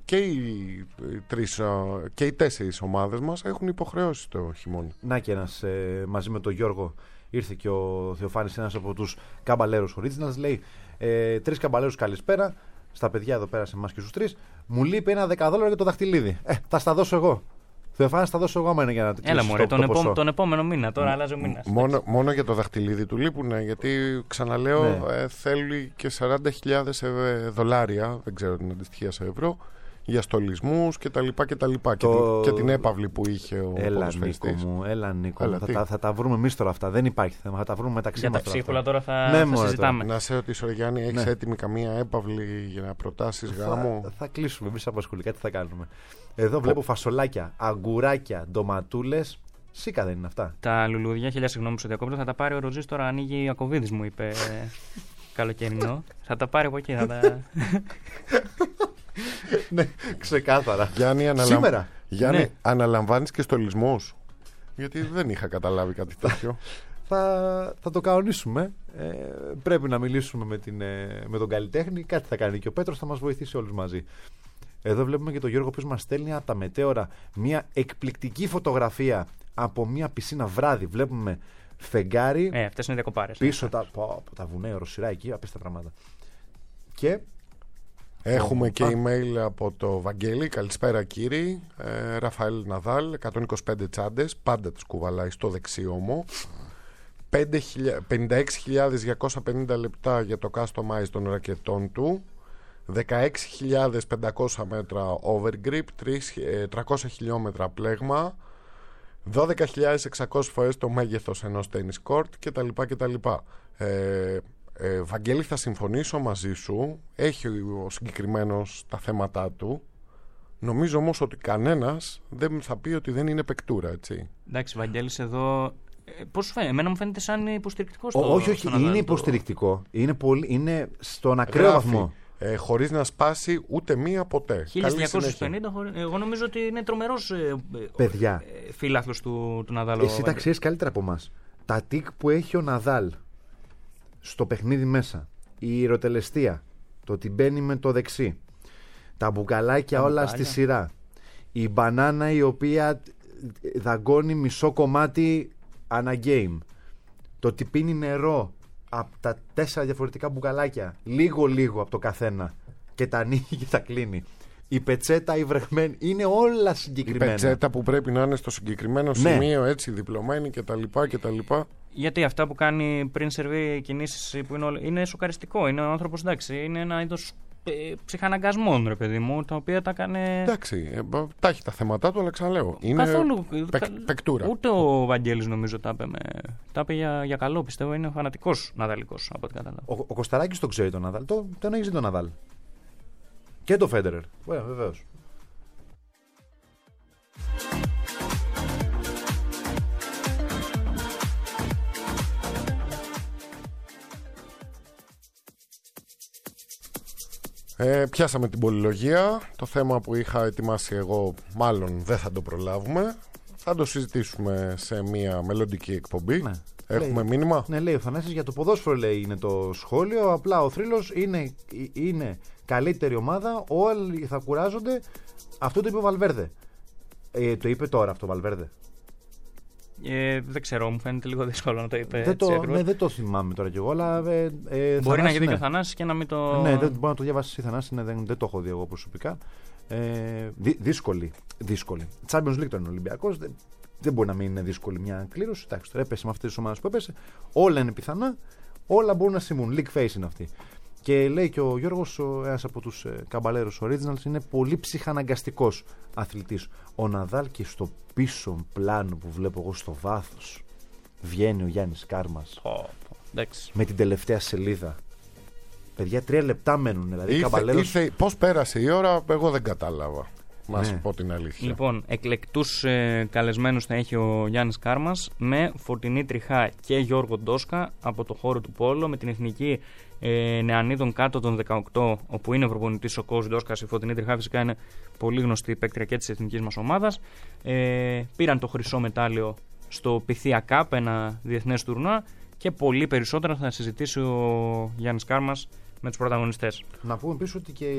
και οι 4 ομάδες μας έχουν υποχρεώσει το χειμώνα. Να και ένας μαζί με τον Γιώργο ήρθε και ο Θεοφάνης, ένας από τους καμπαλέρους originals, λέει 3 καμπαλέρους καλησπέρα. Στα παιδιά εδώ πέρα σε εμάς και στους 3. Μου λείπει ένα $10 για το δαχτυλίδι. Θα στα δώσω εγώ. Θεοφάνη, θα δώσω εγώ άμα είναι για να το κλείσω. Έλα μωρέ, τον επόμενο μήνα. Τώρα αλλάζει ο μήνας. Μόνο για το δαχτυλίδι του λείπουνε, γιατί ξαναλέω θέλει και $40,000 δεν ξέρω την αντιστοιχεία σε ευρώ, για στολισμούς κτλ. Και την έπαυλη που είχε ο ποδοσφαιριστής. Έλα Νίκο μου, θα τα βρούμε εμείς τώρα αυτά. Δεν υπάρχει θέμα, θα τα βρούμε μεταξύ μας. Για τα ψίχουλα τώρα θα συζητάμε. Να σε ρωτήσω, Γιάννη, έχεις έτοιμη καμία έπαυλη για να προτάσεις γάμο? Θα κλείσουμε εμείς από σχολικά, τι θα κάνουμε. Εδώ βλέπω φασολάκια, αγκουράκια, ντοματούλες. Σίκα δεν είναι αυτά? Τα λουλούδια, χίλια συγγνώμη που διακόπτω, θα τα πάρει ο Ροζής τώρα. Ανοίγει ο Ακοβίδης, μου είπε. Καλοκαιρινό. Θα τα πάρει από εκεί. Ναι, ξεκάθαρα. Σήμερα. Γιάννη, αναλαμβάνεις και στολισμούς? Γιατί δεν είχα καταλάβει κάτι τέτοιο. Θα το κανονίσουμε. Πρέπει να μιλήσουμε με τον καλλιτέχνη. Κάτι θα κάνει και ο Πέτρος, θα μας βοηθήσει όλους μαζί. Εδώ βλέπουμε και τον Γιώργο που μας στέλνει από τα μετέωρα μια εκπληκτική φωτογραφία από μια πισίνα βράδυ. Βλέπουμε φεγγάρι. Αυτές είναι διακοπάρες. Πίσω τα βουναία, οροσειρά εκεί, απέστα πράγματα. Και έχουμε και email από το Βαγγέλη. Καλησπέρα κύριοι. Ραφαέλ Ναδάλ, 125 τσάντες. Πάντα τις κουβαλάει στο δεξί ώμο. 56.250 λεπτά για το customize των ρακετών του. 16.500 μέτρα overgrip, 300 χιλιόμετρα πλέγμα, 12.600 φορές το μέγεθος ενός tennis court κτλ. Βαγγέλη, θα συμφωνήσω μαζί σου. Έχει ο συγκεκριμένος τα θέματα του. Νομίζω όμως ότι κανένας δεν θα πει ότι δεν είναι παικτούρα, έτσι. Εντάξει, Βαγγέλης εδώ. Πώς σου φαίνεται? Εμένα μου φαίνεται σαν υποστηρικτικό. Όχι, είναι υποστηρικτικό. Είναι στον ακραίο βαθμό. Χωρίς να σπάσει ούτε μία ποτέ. 1250. Εγώ νομίζω ότι είναι τρομερός φίλαθλος του Ναδάλ. Εσύ τα ξέρεις καλύτερα από εμάς. Τα τικ που έχει ο Ναδάλ στο παιχνίδι μέσα, η ηροτελεστία, το ότι μπαίνει με το δεξί, τα μπουκαλάκια όλα στη σειρά, η μπανάνα η οποία δαγκώνει μισό κομμάτι ανά game, το ότι πίνει νερό από τα 4 διαφορετικά μπουκαλάκια, λίγο από το καθένα, και τα ανοίγει και τα κλείνει. η πετσέτα, η βρεγμένη. Είναι όλα συγκεκριμένα. Η πετσέτα που πρέπει να είναι στο συγκεκριμένο σημείο, έτσι, διπλωμένη κτλ. Γιατί αυτά που κάνει πριν σερβί κινήσεις που είναι σοκαριστικό. Είναι ο άνθρωπος, εντάξει, είναι ένα είδος ψυχαναγκασμών, ρε παιδί μου, τα οποία τα κάνει. Εντάξει, τα έχει τα θέματα του, αλλά ξαναλέω. Είναι καθόλου πεκτούρα. Ούτε ο Βαγγέλης νομίζω τα είπε για καλό, πιστεύω. Είναι φανατικός Ναδαλικός από ό,τι κατάλαβα. Ο Κωσταράκης το ξέρει τον Ναδάλ. Τον έχει δει τον Ναδάλ. Και το Φέντερερ. Βεβαίως. Πιάσαμε την πολυλογία. Το θέμα που είχα ετοιμάσει εγώ μάλλον δεν θα το προλάβουμε. Θα το συζητήσουμε σε μια μελλοντική εκπομπή. Ναι. Έχουμε μήνυμα. Ναι, λέει ο Θανάσης για το ποδόσφαιρο, λέει, είναι το σχόλιο. Απλά ο θρύλος είναι καλύτερη ομάδα. Όλοι θα κουράζονται. Αυτό το είπε ο Βαλβέρδε. Το είπε τώρα αυτό ο Βαλβέρδε. Δεν ξέρω, μου φαίνεται λίγο δύσκολο να το είπε. Δεν το θυμάμαι τώρα κι εγώ, αλλά. Μπορεί να γίνει και ο Θανάσης και να μην το. Ναι, δεν μπορεί να το διαβάσει η Θανάση, δεν το έχω δει εγώ προσωπικά. Δύσκολη. Champions League είναι Ολυμπιακός. Δεν μπορεί να μην είναι δύσκολη μια κλήρωση. Εντάξει, τώρα έπεσε με αυτές τις ομάδες που έπεσε. Όλα είναι πιθανά. Όλα μπορούν να συμβούν. League face είναι αυτή. Και λέει και ο Γιώργος, ένας από τους καμπαλέρους Originals, είναι πολύ ψυχαναγκαστικός αθλητής. Ο Ναδάλ, και στο πίσω πλάνο που βλέπω εγώ στο βάθος βγαίνει ο Γιάννης Κάρμας με την τελευταία σελίδα. Παιδιά, 3 λεπτά μένουν. Δηλαδή, πώς πέρασε η ώρα, εγώ δεν κατάλαβα. Να σου πω την αλήθεια. Λοιπόν, εκλεκτούς καλεσμένους θα έχει ο Γιάννης Κάρμας με Φωτεινή Τριχά και Γιώργο Ντόσκα από το χώρο του Πόλο, με την εθνική νεανίδων κάτω των 18, όπου είναι προπονητής ο Κώστας Ντόσκας. Η Φωτεινή Τριχά φυσικά είναι πολύ γνωστή παίκτρια και της εθνικής μας ομάδας. Πήραν το χρυσό μετάλλιο στο Pythia Cup, ένα διεθνές τουρνουά, και πολύ περισσότερα θα συζητήσει ο Γιάννης Κάρμας με τους πρωταγωνιστές. Να πούμε επίσης ότι και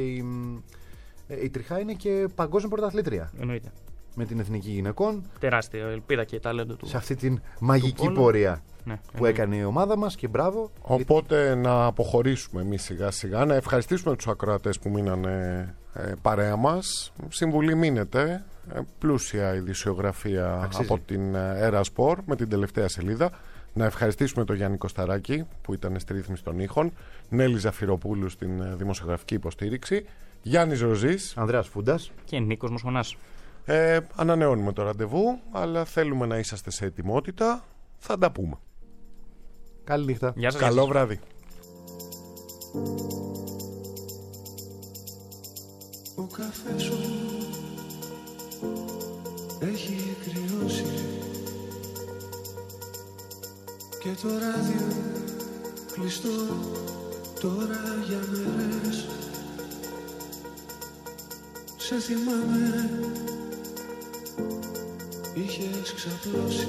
η Τριχά είναι και παγκόσμια πρωταθλήτρια. Εννοείται. Με την εθνική γυναικών. Τεράστια ελπίδα και ταλέντο του. Σε αυτή την μαγική πορεία που έκανε η ομάδα μας, και μπράβο. Οπότε να αποχωρήσουμε εμείς σιγά σιγά. Να ευχαριστήσουμε τους ακροατές που μείνανε παρέα μας. Συμβουλή, μείνετε. Πλούσια ειδησιογραφία από την Erasport με την τελευταία σελίδα. Να ευχαριστήσουμε τον Γιάννη Κωσταράκη που ήταν στη ρύθμιση των ήχων, Νέλη Ζαφυροπούλου στην δημοσιογραφική υποστήριξη, Γιάννης Ροζής, Ανδρέας Φούντας και Νίκος Μοσχονάς. Ανανεώνουμε το ραντεβού, αλλά θέλουμε να είσαστε σε ετοιμότητα. Θα τα πούμε. Καλή νύχτα. Γεια σας. Καλό βράδυ. Ο καφές σου έχει κρυώσει και το ράδιο κλειστό τώρα για μέρες. Σε θυμάμαι, είχες ξαπλώσει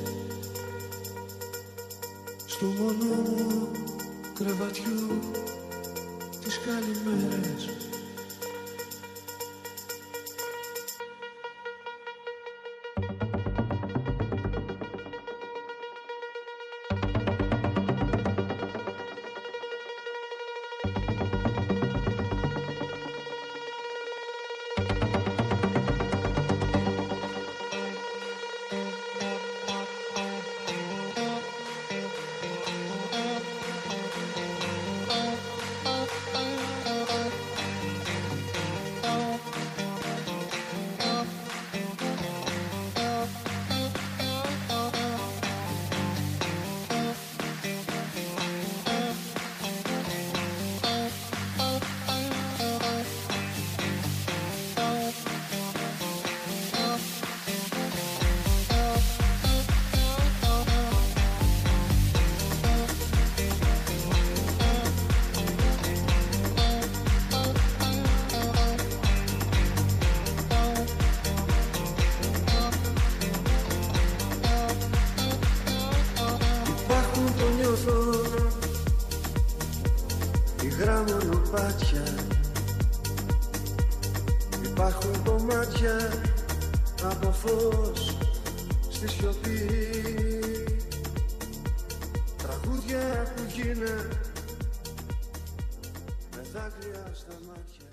στου μονό μου κρεβατιού τις καλημέρες. Υπάρχουν κομμάτια από φως στη σιωπή, τραγούδια που γίναν με δάκρυα στα μάτια.